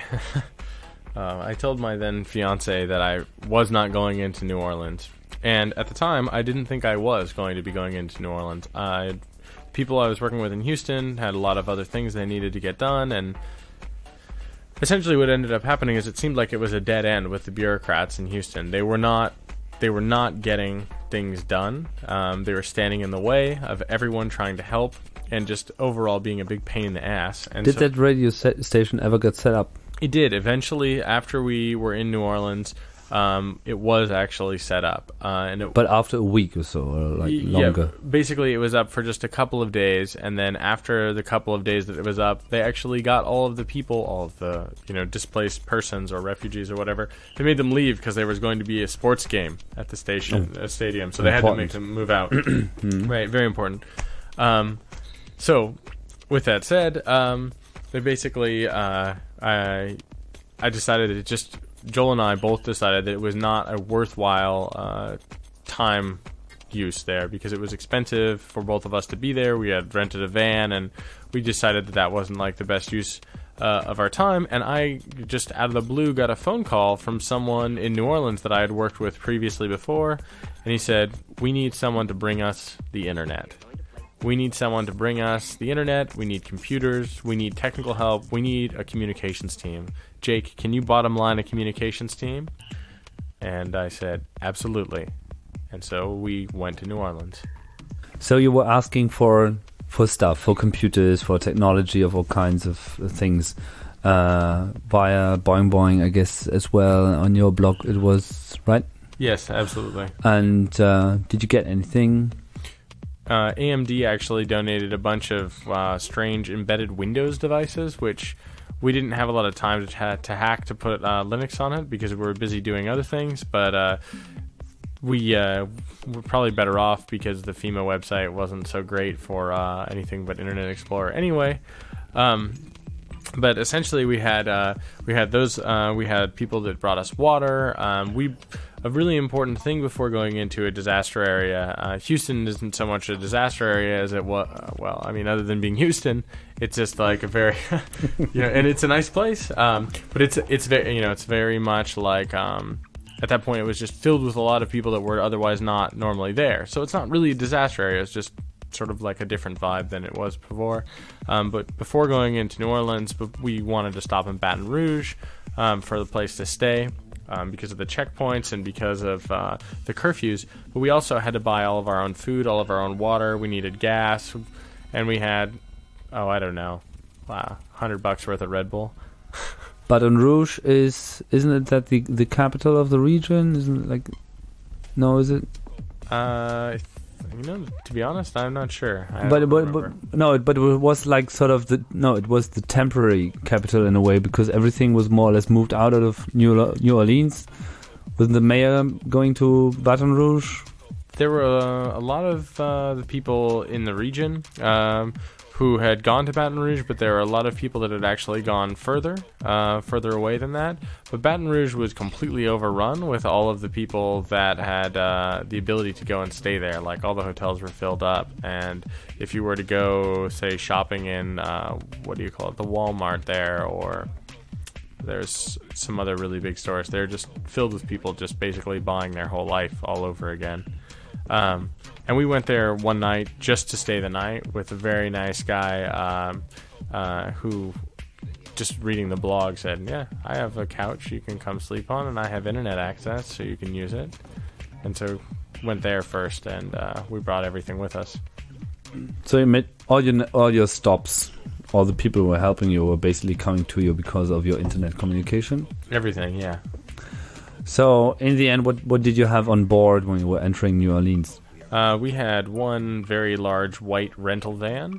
then fiance that I was not going into New Orleans. And at the time, I didn't think I was going to be going into New Orleans. People I was working with in Houston had a lot of other things they needed to get done, and essentially what ended up happening is it seemed like it was a dead end with the bureaucrats in Houston. They were not they were not getting things done. They were standing in the way of everyone trying to help, and just overall being a big pain in the ass. And Did that radio station ever get set up? It did. Eventually, after we were in New Orleans, it was actually set up. But after a week or so, or like longer? Yeah, basically it was up for just a couple of days, and then after the couple of days that it was up, they actually got all of the people, all of the displaced persons or refugees or whatever, they made them leave because there was going to be a sports game at the stadium, so they had to make them move out. Right, very important. So, with that said, they basically, I decided Joel and I both decided that it was not a worthwhile time use there because it was expensive for both of us to be there. We had rented a van, and we decided that wasn't like the best use of our time. And I just out of the blue got a phone call from someone in New Orleans that I had worked with previously before, and he said, "We need someone to bring us the internet. We need someone to bring us the internet. We need computers. We need technical help. We need a communications team. Jake, can you bottom line a communications team?" And I said, absolutely. And so we went to New Orleans. So you were asking for stuff, for computers, for technology of all kinds of things, via Boing Boing, I guess, as well. On your blog it was, right? Yes, absolutely. And did you get anything? AMD actually donated a bunch of strange embedded Windows devices, which we didn't have a lot of time to hack to put Linux on it because we were busy doing other things, but we're probably better off because the FEMA website wasn't so great for anything but Internet Explorer anyway. But essentially we had those we had people that brought us water. A really important thing before going into a disaster area, Houston isn't so much a disaster area as it was, well, I mean, other than being Houston, it's just like a very, and it's a nice place, but it's very, it's very much like, at that point it was just filled with a lot of people that were otherwise not normally there. So it's not really a disaster area, it's just sort of like a different vibe than it was before. But before going into New Orleans, we wanted to stop in Baton Rouge for the place to stay. Because of the checkpoints and because of the curfews, but we also had to buy all of our own food, all of our own water. We needed gas, and we had, I don't know, $100 worth of Red Bull. Baton Rouge isn't it that the capital of the region? Isn't it like, no, is it? To be honest, I'm not sure. But it was like sort of it was the temporary capital in a way because everything was more or less moved out of New Orleans. Was the mayor going to Baton Rouge? There were a lot of the people in the region who had gone to Baton Rouge, but there were a lot of people that had actually gone further away than that. But Baton Rouge was completely overrun with all of the people that had the ability to go and stay there. Like, all the hotels were filled up, and if you were to go, say, shopping in, the Walmart there, or there's some other really big stores, they're just filled with people just basically buying their whole life all over again. And we went there one night just to stay the night with a very nice guy who, just reading the blog, said, "Yeah, I have a couch you can come sleep on, and I have internet access so you can use it." And so went there first, and we brought everything with us. So you made all your stops. All the people who were helping you were basically coming to you because of your internet communication? Everything, yeah. So in the end, what did you have on board when you were entering New Orleans? We had one very large white rental van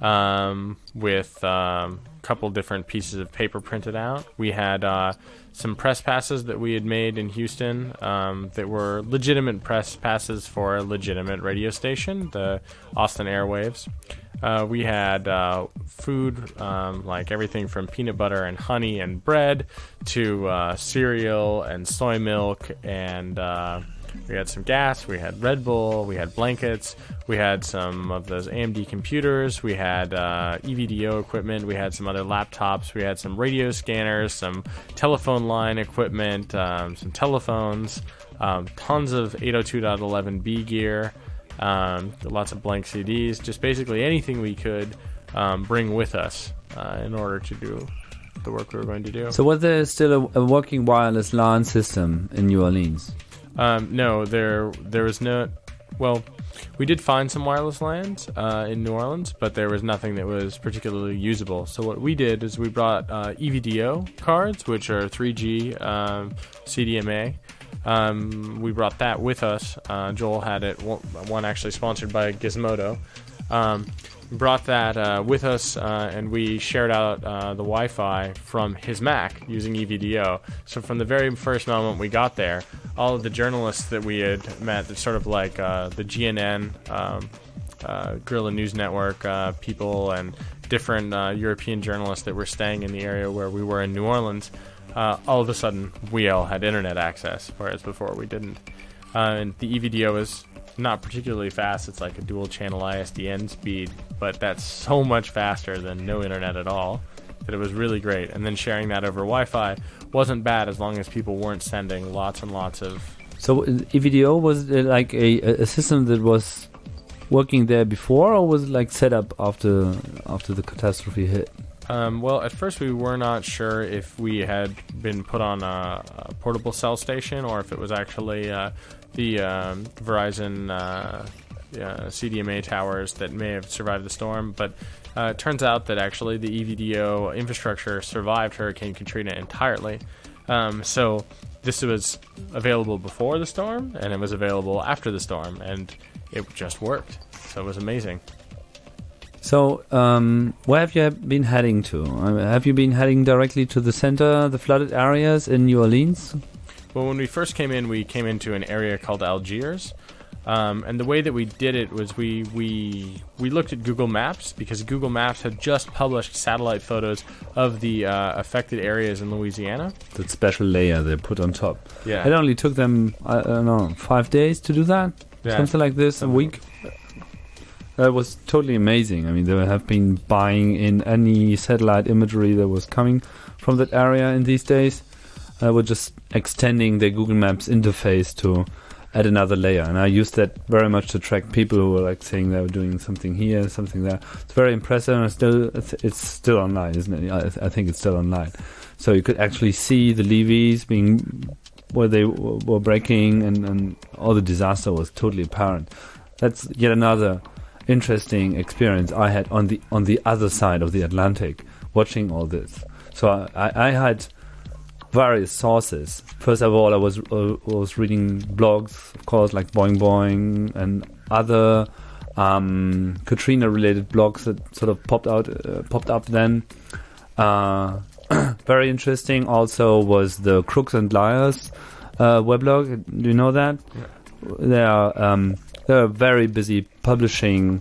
with a couple different pieces of paper printed out. We had some press passes that we had made in Houston that were legitimate press passes for a legitimate radio station, the Austin Airwaves. We had food, like everything from peanut butter and honey and bread to cereal and soy milk, and we had some gas, we had Red Bull, we had blankets, we had some of those AMD computers, we had EVDO equipment, we had some other laptops, we had some radio scanners, some telephone line equipment, some telephones, tons of 802.11b gear, lots of blank CDs, just basically anything we could bring with us in order to do the work we were going to do. So was there still a working wireless LAN system in New Orleans? No, there was no. Well, we did find some wireless LANs in New Orleans, but there was nothing that was particularly usable. So what we did is we brought EVDO cards, which are 3G CDMA. We brought that with us. Joel had it, one actually sponsored by Gizmodo. Brought that with us, and we shared out the Wi-Fi from his Mac using EVDO. So from the very first moment we got there, all of the journalists that we had met, sort of like the GNN, Guerrilla News Network people, and different European journalists that were staying in the area where we were in New Orleans, all of a sudden we all had internet access, whereas before we didn't. And the EVDO is not particularly fast. It's like a dual channel ISDN speed, but that's so much faster than no internet at all that it was really great. And then sharing that over Wi-Fi wasn't bad as long as people weren't sending lots and lots of... So EVDO was like a system that was working there before, or was it like set up after the catastrophe hit? Well, at first we were not sure if we had been put on a portable cell station or if it was actually the Verizon CDMA towers that may have survived the storm. But it turns out that actually the EVDO infrastructure survived Hurricane Katrina entirely. So this was available before the storm, and it was available after the storm, and it just worked. So it was amazing. So, where have you been heading to? Have you been heading directly to the center, the flooded areas in New Orleans? Well, when we first came in, we came into an area called Algiers. And the way that we did it was we looked at Google Maps, because Google Maps had just published satellite photos of the affected areas in Louisiana. That special layer they put on top. Yeah. It only took them, I don't know, 5 days to do that? Yeah. Something like this, a week? That was totally amazing. I mean, they have been buying in any satellite imagery that was coming from that area in these days. We're just extending the Google Maps interface to add another layer. And I used that very much to track people who were like saying they were doing something here, something there. It's very impressive, and it's still online, isn't it? I think it's still online. So you could actually see the levees being where they were breaking, and all the disaster was totally apparent. That's yet another interesting experience I had on the other side of the Atlantic, watching all this. So I had various sources. First of all, I was reading blogs, of course, like Boing Boing and other Katrina-related blogs that sort of popped up then. Very interesting also was the Crooks and Liars weblog. Do you know that? Yeah. They're very busy publishing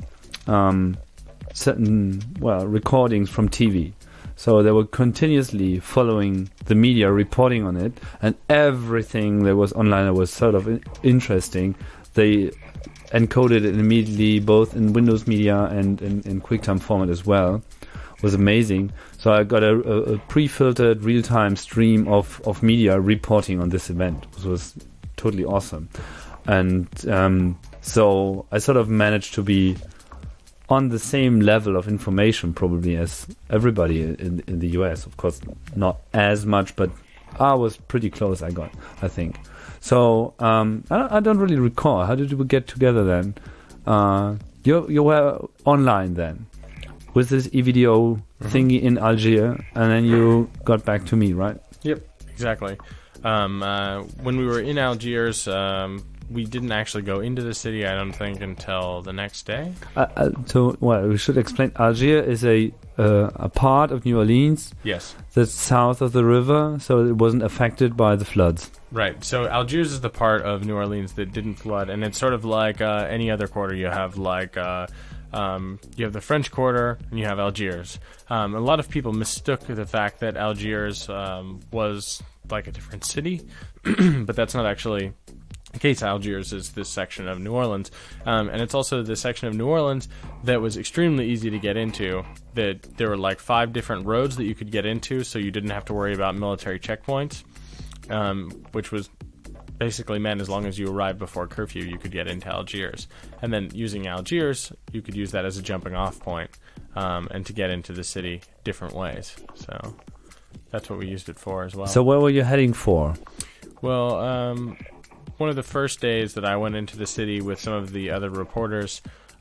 certain recordings from TV. So they were continuously following the media, reporting on it, and everything that was online that was sort of interesting, they encoded it immediately, both in Windows Media and in QuickTime format as well. It was amazing. So I got a pre-filtered real-time stream of media reporting on this event, which was totally awesome. And so I sort of managed to be on the same level of information probably as everybody in the US. Of course, not as much, but I was pretty close, I think. So I don't really recall. How did we get together then? You were online then with this EVDO thingy in Algiers, and then you got back to me, right? Yep, exactly. When we were in Algiers, we didn't actually go into the city, I don't think, until the next day. We should explain. Algiers is a part of New Orleans. Yes. That's south of the river, so it wasn't affected by the floods. Right. So Algiers is the part of New Orleans that didn't flood, and it's sort of like any other quarter. You have like you have the French Quarter and you have Algiers. A lot of people mistook the fact that Algiers was like a different city, but that's not actually the case. Algiers is this section of New Orleans, and it's also the section of New Orleans that was extremely easy to get into. That there were like 5 different roads that you could get into, so you didn't have to worry about military checkpoints, which was basically meant as long as you arrived before curfew, you could get into Algiers. And then using Algiers, you could use that as a jumping off point, and to get into the city different ways. So that's what we used it for as well. So where were you heading for? Well, one of the first days that I went into the city with some of the other reporters,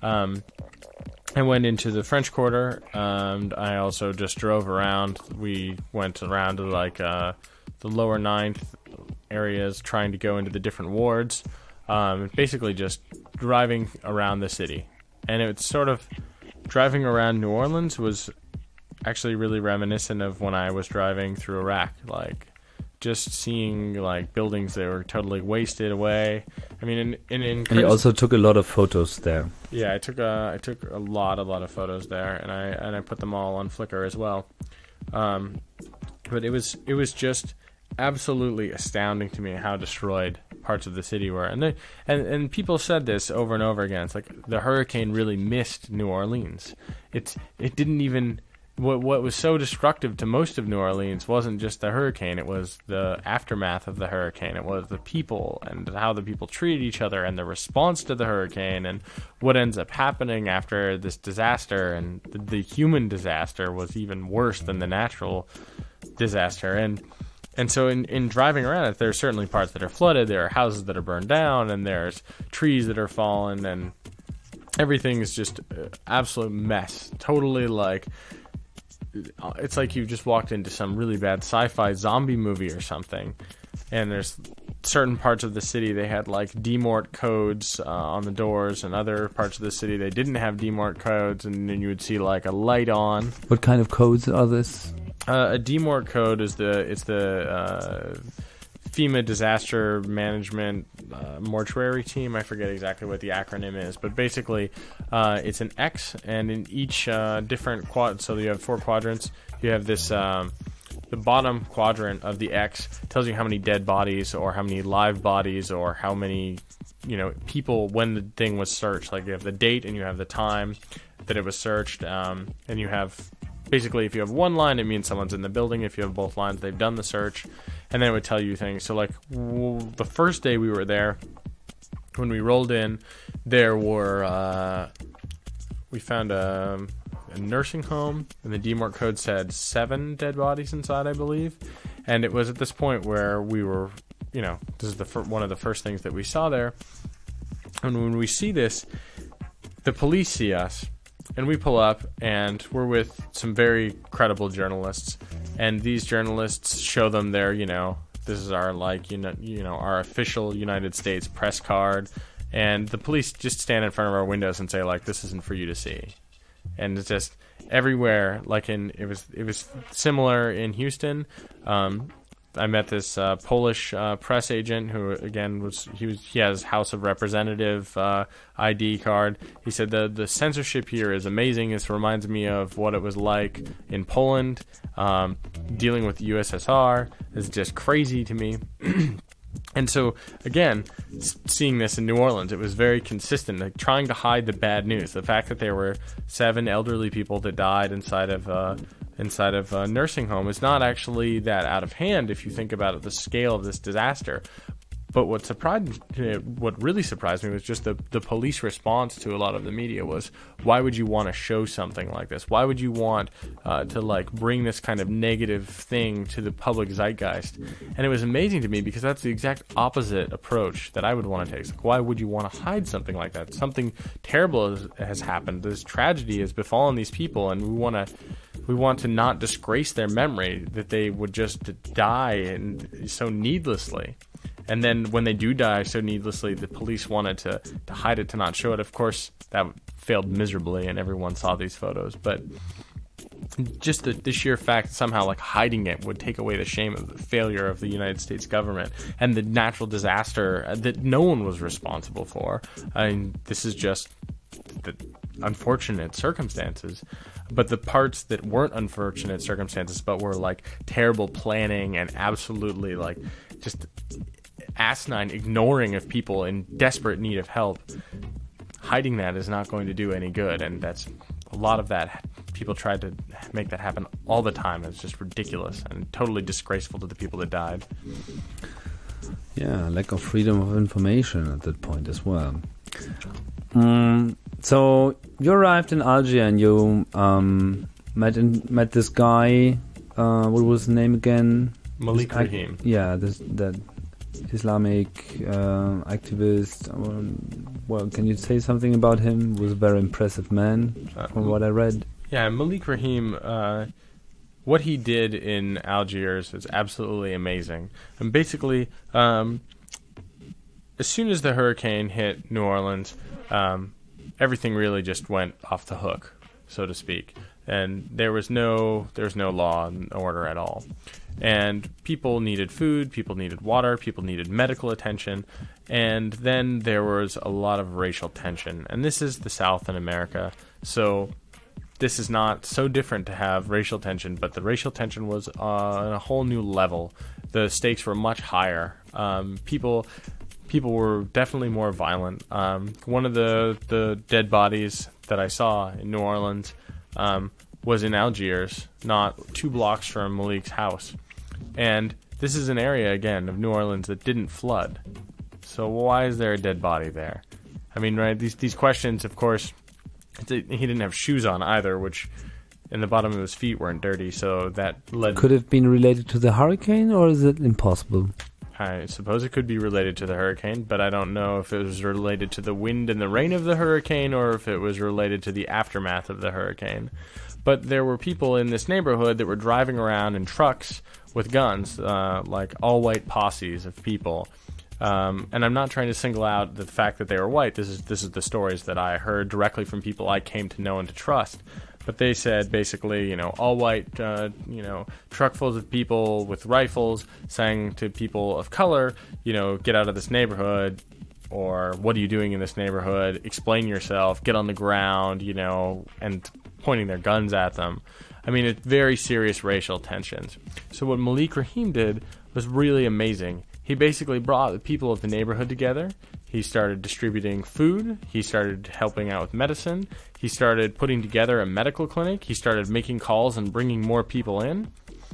I went into the French Quarter, and I also just drove around. We went around to like the lower 9th areas, trying to go into the different wards. Basically just driving around the city. And it's sort of driving around New Orleans was actually really reminiscent of when I was driving through Iraq. Like, just seeing like buildings that were totally wasted away. I mean, and you also took a lot of photos there. Yeah, I took a lot of photos there, and I put them all on Flickr as well. But it was just absolutely astounding to me how destroyed parts of the city were, and people said this over and over again. It's like the hurricane really missed New Orleans. It didn't even. What was so destructive to most of New Orleans wasn't just the hurricane, it was the aftermath of the hurricane. It was the people and how the people treated each other and the response to the hurricane and what ends up happening after this disaster. And the human disaster was even worse than the natural disaster. And so in driving around it, there are certainly parts that are flooded, there are houses that are burned down, and there's trees that are fallen, and everything is just an absolute mess. Totally like... It's like you just walked into some really bad sci-fi zombie movie or something. And there's certain parts of the city, they had like demort codes on the doors, and other parts of the city they didn't have demort codes, and then you would see like a light on. What kind of codes are this? A demort code is the FEMA disaster management mortuary team. I forget exactly what the acronym is, but basically it's an X, and in each different quad, so you have 4 quadrants. You have this, the bottom quadrant of the X tells you how many dead bodies or how many live bodies or how many, people when the thing was searched. Like you have the date and you have the time that it was searched, and you have, basically if you have one line, it means someone's in the building. If you have both lines, they've done the search. And then it would tell you things. So, like, the first day we were there, when we rolled in, there were, we found a nursing home, and the DMORT code said 7 dead bodies inside, I believe. And it was at this point where we were, this is one of the first things that we saw there. And when we see this, the police see us, and we pull up, and we're with some very credible journalists. And these journalists show them their, this is our, our official United States press card. And the police just stand in front of our windows and say, like, this isn't for you to see. And it's just everywhere, like it was similar in Houston. I met this Polish press agent who, again, he has House of Representative ID card. He said the censorship here is amazing. This reminds me of what it was like in Poland. Dealing with the USSR is just crazy to me. And so, again, seeing this in New Orleans, it was very consistent, like trying to hide the bad news. The fact that there were 7 elderly people that died inside of a nursing home is not actually that out of hand if you think about the scale of this disaster. But what really surprised me was just the police response to a lot of the media was, why would you want to show something like this? Why would you want to bring this kind of negative thing to the public zeitgeist? And it was amazing to me because that's the exact opposite approach that I would want to take. It's like, why would you want to hide something like that? Something terrible has happened. This tragedy has befallen these people, and we want to not disgrace their memory, that they would just die and so needlessly. And then when they do die so needlessly, the police wanted to hide it, to not show it. Of course, that failed miserably, and everyone saw these photos. But just the sheer fact that somehow hiding it would take away the shame of the failure of the United States government and the natural disaster that no one was responsible for. I mean, this is just the unfortunate circumstances. But the parts that weren't unfortunate circumstances but were terrible planning and absolutely just asinine ignoring of people in desperate need of help, hiding that is not going to do any good. And that's a lot of that. People tried to make that happen all the time. It's just ridiculous and totally disgraceful to the people that died. Yeah, lack of freedom of information at that point as well. So you arrived in Algiers and you met this guy. What was his name again? Malik Rahim. Yeah, Islamic activist. Well, can you say something about him? He was a very impressive man, from what I read. Yeah, Malik Rahim, what he did in Algiers is absolutely amazing. And basically, as soon as the hurricane hit New Orleans, everything really just went off the hook, so to speak. And there was no law and order at all. And people needed food, people needed water, people needed medical attention, and then there was a lot of racial tension. And this is the South in America, so this is not so different to have racial tension, but the racial tension was on a whole new level. The stakes were much higher. People were definitely more violent. One of the dead bodies that I saw in New Orleans was in Algiers, not 2 blocks from Malik's house. And this is an area, again, of New Orleans that didn't flood. So why is there a dead body there? I mean, right, these questions, of course, he didn't have shoes on either, which in the bottom of his feet weren't dirty, so that led... Could it have been related to the hurricane, or is it impossible? I suppose it could be related to the hurricane, but I don't know if it was related to the wind and the rain of the hurricane or if it was related to the aftermath of the hurricane. But there were people in this neighborhood that were driving around in trucks with guns, like all-white posses of people. And I'm not trying to single out the fact that they were white. This is the stories that I heard directly from people I came to know and to trust. But they said basically, all white, truckfuls of people with rifles saying to people of color, get out of this neighborhood, or what are you doing in this neighborhood? Explain yourself, get on the ground, and pointing their guns at them. I mean, it's very serious racial tensions. So what Malik Rahim did was really amazing. He basically brought the people of the neighborhood together. He started distributing food. He started helping out with medicine. He started putting together a medical clinic. He started making calls and bringing more people in.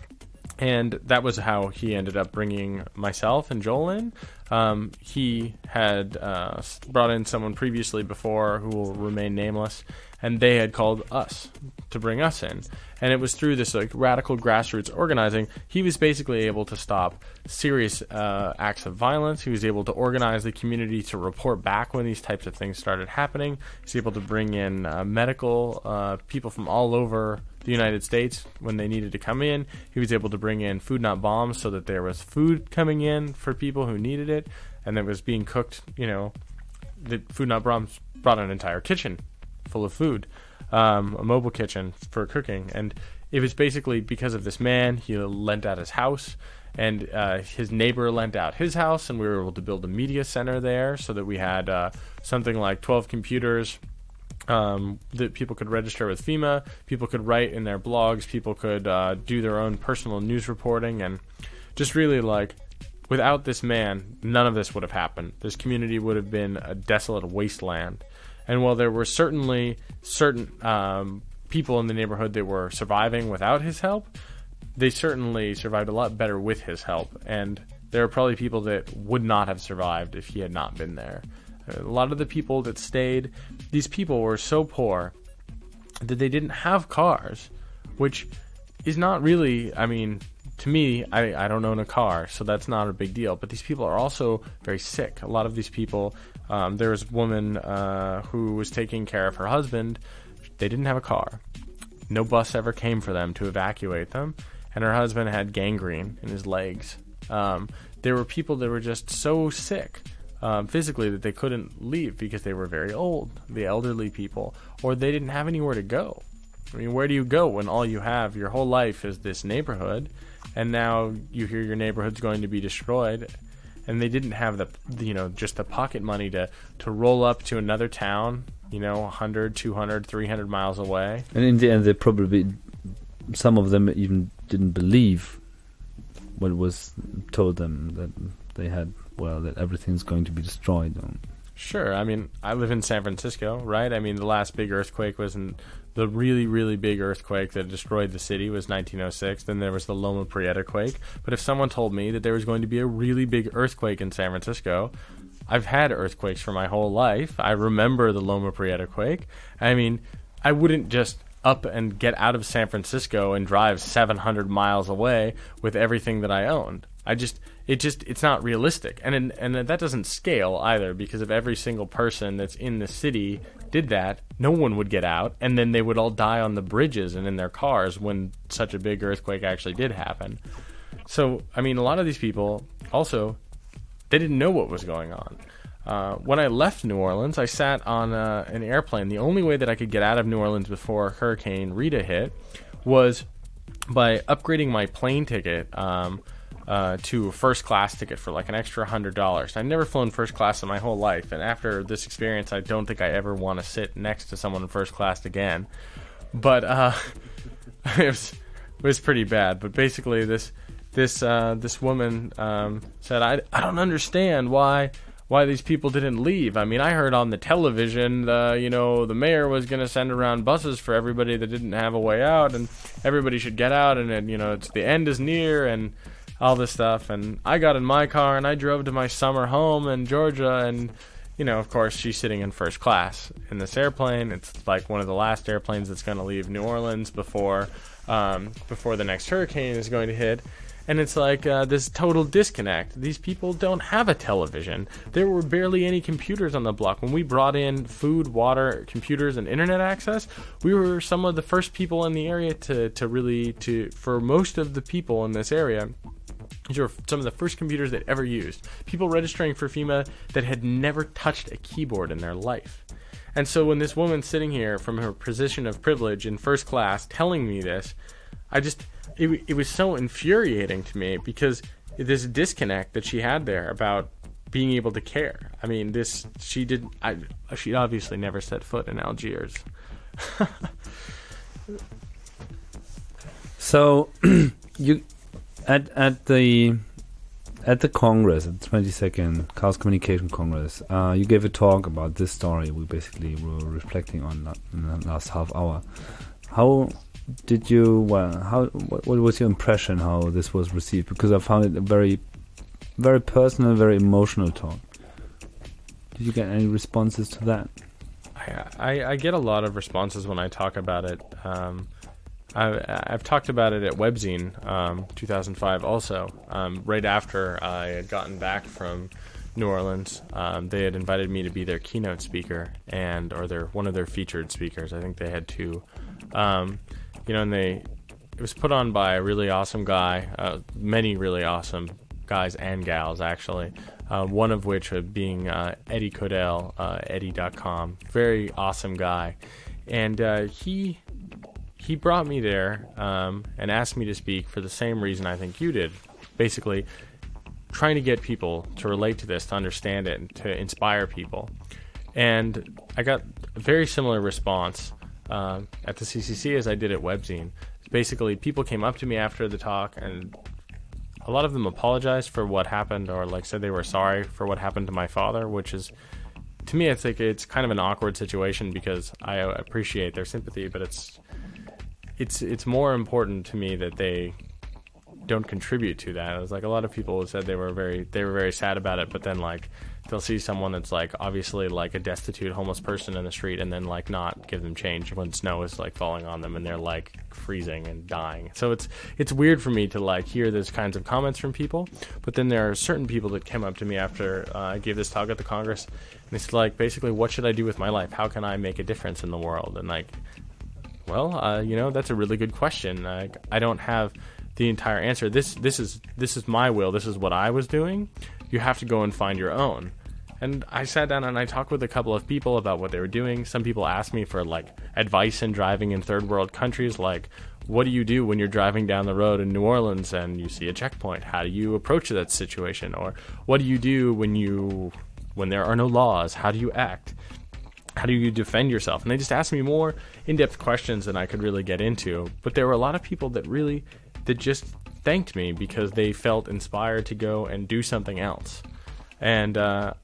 And that was how he ended up bringing myself and Joel in. He had brought in someone previously before who will remain nameless, and they had called us to bring us in. And it was through this radical grassroots organizing, he was basically able to stop serious acts of violence. He was able to organize the community to report back when these types of things started happening. He was able to bring in medical people from all over the United States when they needed to come in. He was able to bring in Food Not Bombs so that there was food coming in for people who needed it, and that was being cooked. The Food Not Bombs brought an entire kitchen full of food, a mobile kitchen for cooking, and it was basically because of this man. He lent out his house, and his neighbor lent out his house, and we were able to build a media center there so that we had something like 12 computers that people could register with FEMA, people could write in their blogs, people could do their own personal news reporting, and just really without this man, none of this would have happened. This community would have been a desolate wasteland. And while there were certainly certain people in the neighborhood that were surviving without his help, they certainly survived a lot better with his help. And there are probably people that would not have survived if he had not been there. A lot of the people that stayed, these people were so poor that they didn't have cars, which is not really, to me, I don't own a car, so that's not a big deal. But these people are also very sick. A lot of these people, there was a woman who was taking care of her husband. They didn't have a car. No bus ever came for them to evacuate them. And her husband had gangrene in his legs. There were people that were just so sick physically that they couldn't leave because they were very old, the elderly people, or they didn't have anywhere to go. Where do you go when all you have your whole life is this neighborhood, and now you hear your neighborhood's going to be destroyed, and they didn't have just the pocket money to roll up to another town, 100, 200, 300 miles away. And in the end, they probably, some of them even didn't believe what was told them, that they had, that everything's going to be destroyed. Sure. I live in San Francisco, right? The last big earthquake was the really, really big earthquake that destroyed the city was 1906. Then there was the Loma Prieta quake. But if someone told me that there was going to be a really big earthquake in San Francisco, I've had earthquakes for my whole life. I remember the Loma Prieta quake. I wouldn't just up and get out of San Francisco and drive 700 miles away with everything that I owned. It's not realistic, and that doesn't scale either, because if every single person that's in the city did that, no one would get out, and then they would all die on the bridges and in their cars when such a big earthquake actually did happen. So, I mean, a lot of these people also, they didn't know what was going on. When I left New Orleans, I sat on an airplane. The only way that I could get out of New Orleans before Hurricane Rita hit was by upgrading my plane ticket to a first class ticket for like an extra $100. I've never flown first class in my whole life, and after this experience, I don't think I ever want to sit next to someone in first class again. But it was pretty bad. But basically, this woman said, I don't understand why these people didn't leave. I mean, I heard on the television, the mayor was going to send around buses for everybody that didn't have a way out, and everybody should get out, and it's the end is near, and all this stuff. And I got in my car, and I drove to my summer home in Georgia, and, of course, she's sitting in first class in this airplane. It's like one of the last airplanes that's going to leave New Orleans before the next hurricane is going to hit. And it's like this total disconnect. These people don't have a television. There were barely any computers on the block. When we brought in food, water, computers, and internet access, we were some of the first people in the area for most of the people in this area, these were some of the first computers they'd ever used. People registering for FEMA that had never touched a keyboard in their life. And so when this woman's sitting here from her position of privilege in first class telling me this, it was so infuriating to me, because this disconnect that she had there about being able to care. I mean, she obviously never set foot in Algiers. So you at the Congress, at the 22nd Chaos Communication Congress, you gave a talk about this story we basically were reflecting on in the last half hour. How did you? What was your impression how this was received? Because I found it a very, very personal, very emotional talk. Did you get any responses to that? I get a lot of responses when I talk about it. I've talked about it at Webzine 2005 also. Right after I had gotten back from New Orleans, they had invited me to be their keynote speaker or one of their featured speakers. I think they had two. And it was put on by a really awesome guy, many really awesome guys and gals, actually. One of which being Eddie Codell, Eddie.com. Very awesome guy. And he brought me there and asked me to speak for the same reason I think you did. Basically, trying to get people to relate to this, to understand it, and to inspire people. And I got a very similar response at the CCC as I did at Webzine. Basically, people came up to me after the talk, and a lot of them apologized for what happened, or said they were sorry for what happened to my father, which is, to me, it's kind of an awkward situation, because I appreciate their sympathy, but it's more important to me that they don't contribute to that. It was like a lot of people said they were very sad about it, but then they'll see someone that's obviously a destitute homeless person in the street, and then not give them change when snow is falling on them and they're freezing and dying. So it's weird for me to hear those kinds of comments from people. But then there are certain people that came up to me after I gave this talk at the Congress, and it's basically, what should I do with my life? How can I make a difference in the world? And that's a really good question. I don't have the entire answer. This is my will. This is what I was doing. You have to go and find your own. And I sat down and I talked with a couple of people about what they were doing. Some people asked me for advice in driving in third world countries. What do you do when you're driving down the road in New Orleans and you see a checkpoint? How do you approach that situation? Or what do you do when there are no laws? How do you act? How do you defend yourself? And they just asked me more in-depth questions than I could really get into. But there were a lot of people that just thanked me because they felt inspired to go and do something else. And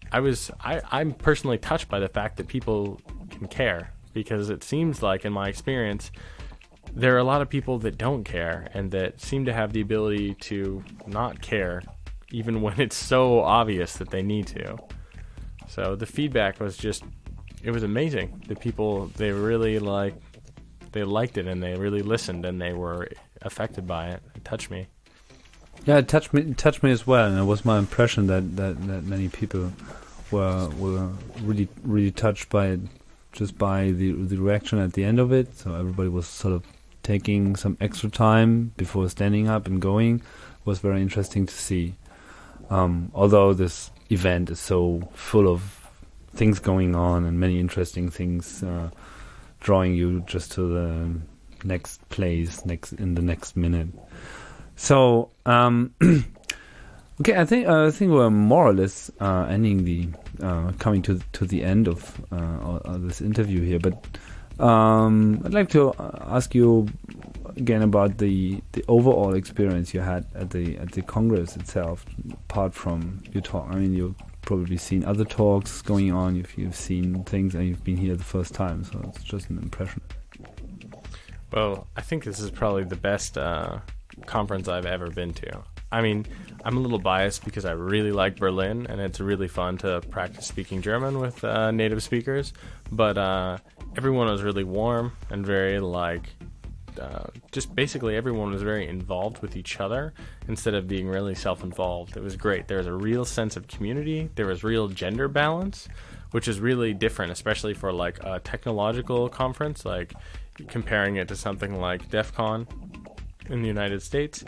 I'm personally touched by the fact that people can care, because it seems like, in my experience, there are a lot of people that don't care and that seem to have the ability to not care even when it's so obvious that they need to. So the feedback was it was amazing. The people, they really they liked it, and they really listened, and they were affected by it. It touched me. Yeah, it touched me as well, and it was my impression that many people were really touched by it, just by the reaction at the end of it. So everybody was sort of taking some extra time before standing up and going. It was very interesting to see. Although this event is so full of things going on and many interesting things drawing you just to the next place, in the next minute. So, okay, I think we're more or less ending coming to the end of this interview here. But I'd like to ask you again about the overall experience you had at the Congress itself, apart from your talk. I mean, you've probably seen other talks going on. You've seen things, and you've been here the first time. So it's just an impression. Well, I think this is probably the best conference I've ever been to. I mean, I'm a little biased because I really like Berlin, and it's really fun to practice speaking German with native speakers. But everyone was really warm and very just basically everyone was very involved with each other instead of being really self-involved. It was great. There was a real sense of community. There was real gender balance, which is really different, especially for like a technological conference, like comparing it to something like DEF CON in the United States.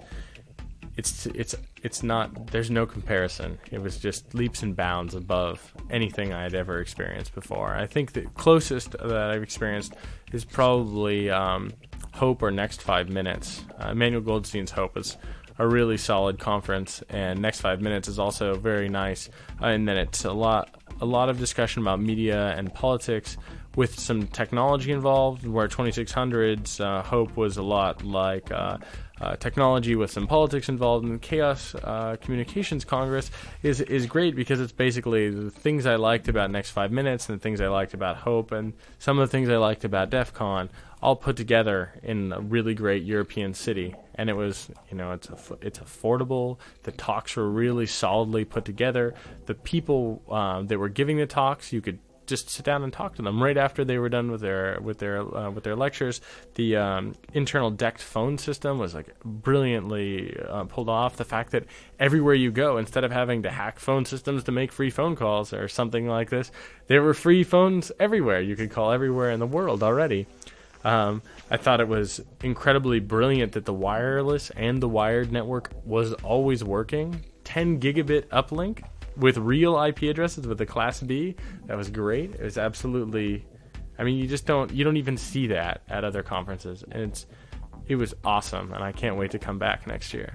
It's not, there's no comparison. It was just leaps and bounds above anything I had ever experienced before. I think the closest that I've experienced is probably Hope or Next 5 Minutes. Emmanuel Goldstein's Hope is a really solid conference, and Next 5 Minutes is also very nice. And then it's a lot of discussion about media and politics with some technology involved, where 2600's Hope was a lot like technology with some politics involved. And the Chaos Communications Congress is great because it's basically the things I liked about Next 5 Minutes and the things I liked about Hope and some of the things I liked about DEF CON all put together in a really great European city. And it was, it's affordable. The talks were really solidly put together. The people that were giving the talks, you could just sit down and talk to them right after they were done with their lectures. The internal decked phone system was like brilliantly pulled off. The fact that everywhere you go, instead of having to hack phone systems to make free phone calls or something like this, there were free phones everywhere. You could call everywhere in the world already. I thought it was incredibly brilliant that the wireless and the wired network was always working. 10 gigabit uplink with real IP addresses with the Class B. That was great. It was absolutely, I mean, you don't even see that at other conferences. And it was awesome. And I can't wait to come back next year.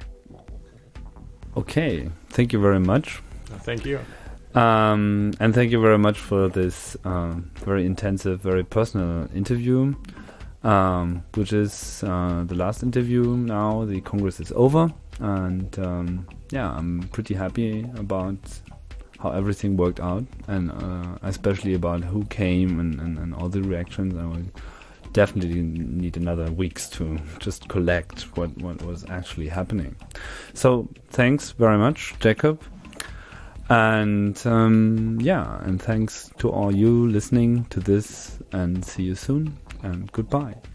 Okay. Thank you very much. Thank you. And thank you very much for this very intensive, very personal interview, which is the last interview now. The Congress is over. And I'm pretty happy about how everything worked out, and especially about who came and all the reactions. I will definitely need another weeks to just collect what was actually happening. So thanks very much, Jacob. And and thanks to all you listening to this, and see you soon, and goodbye.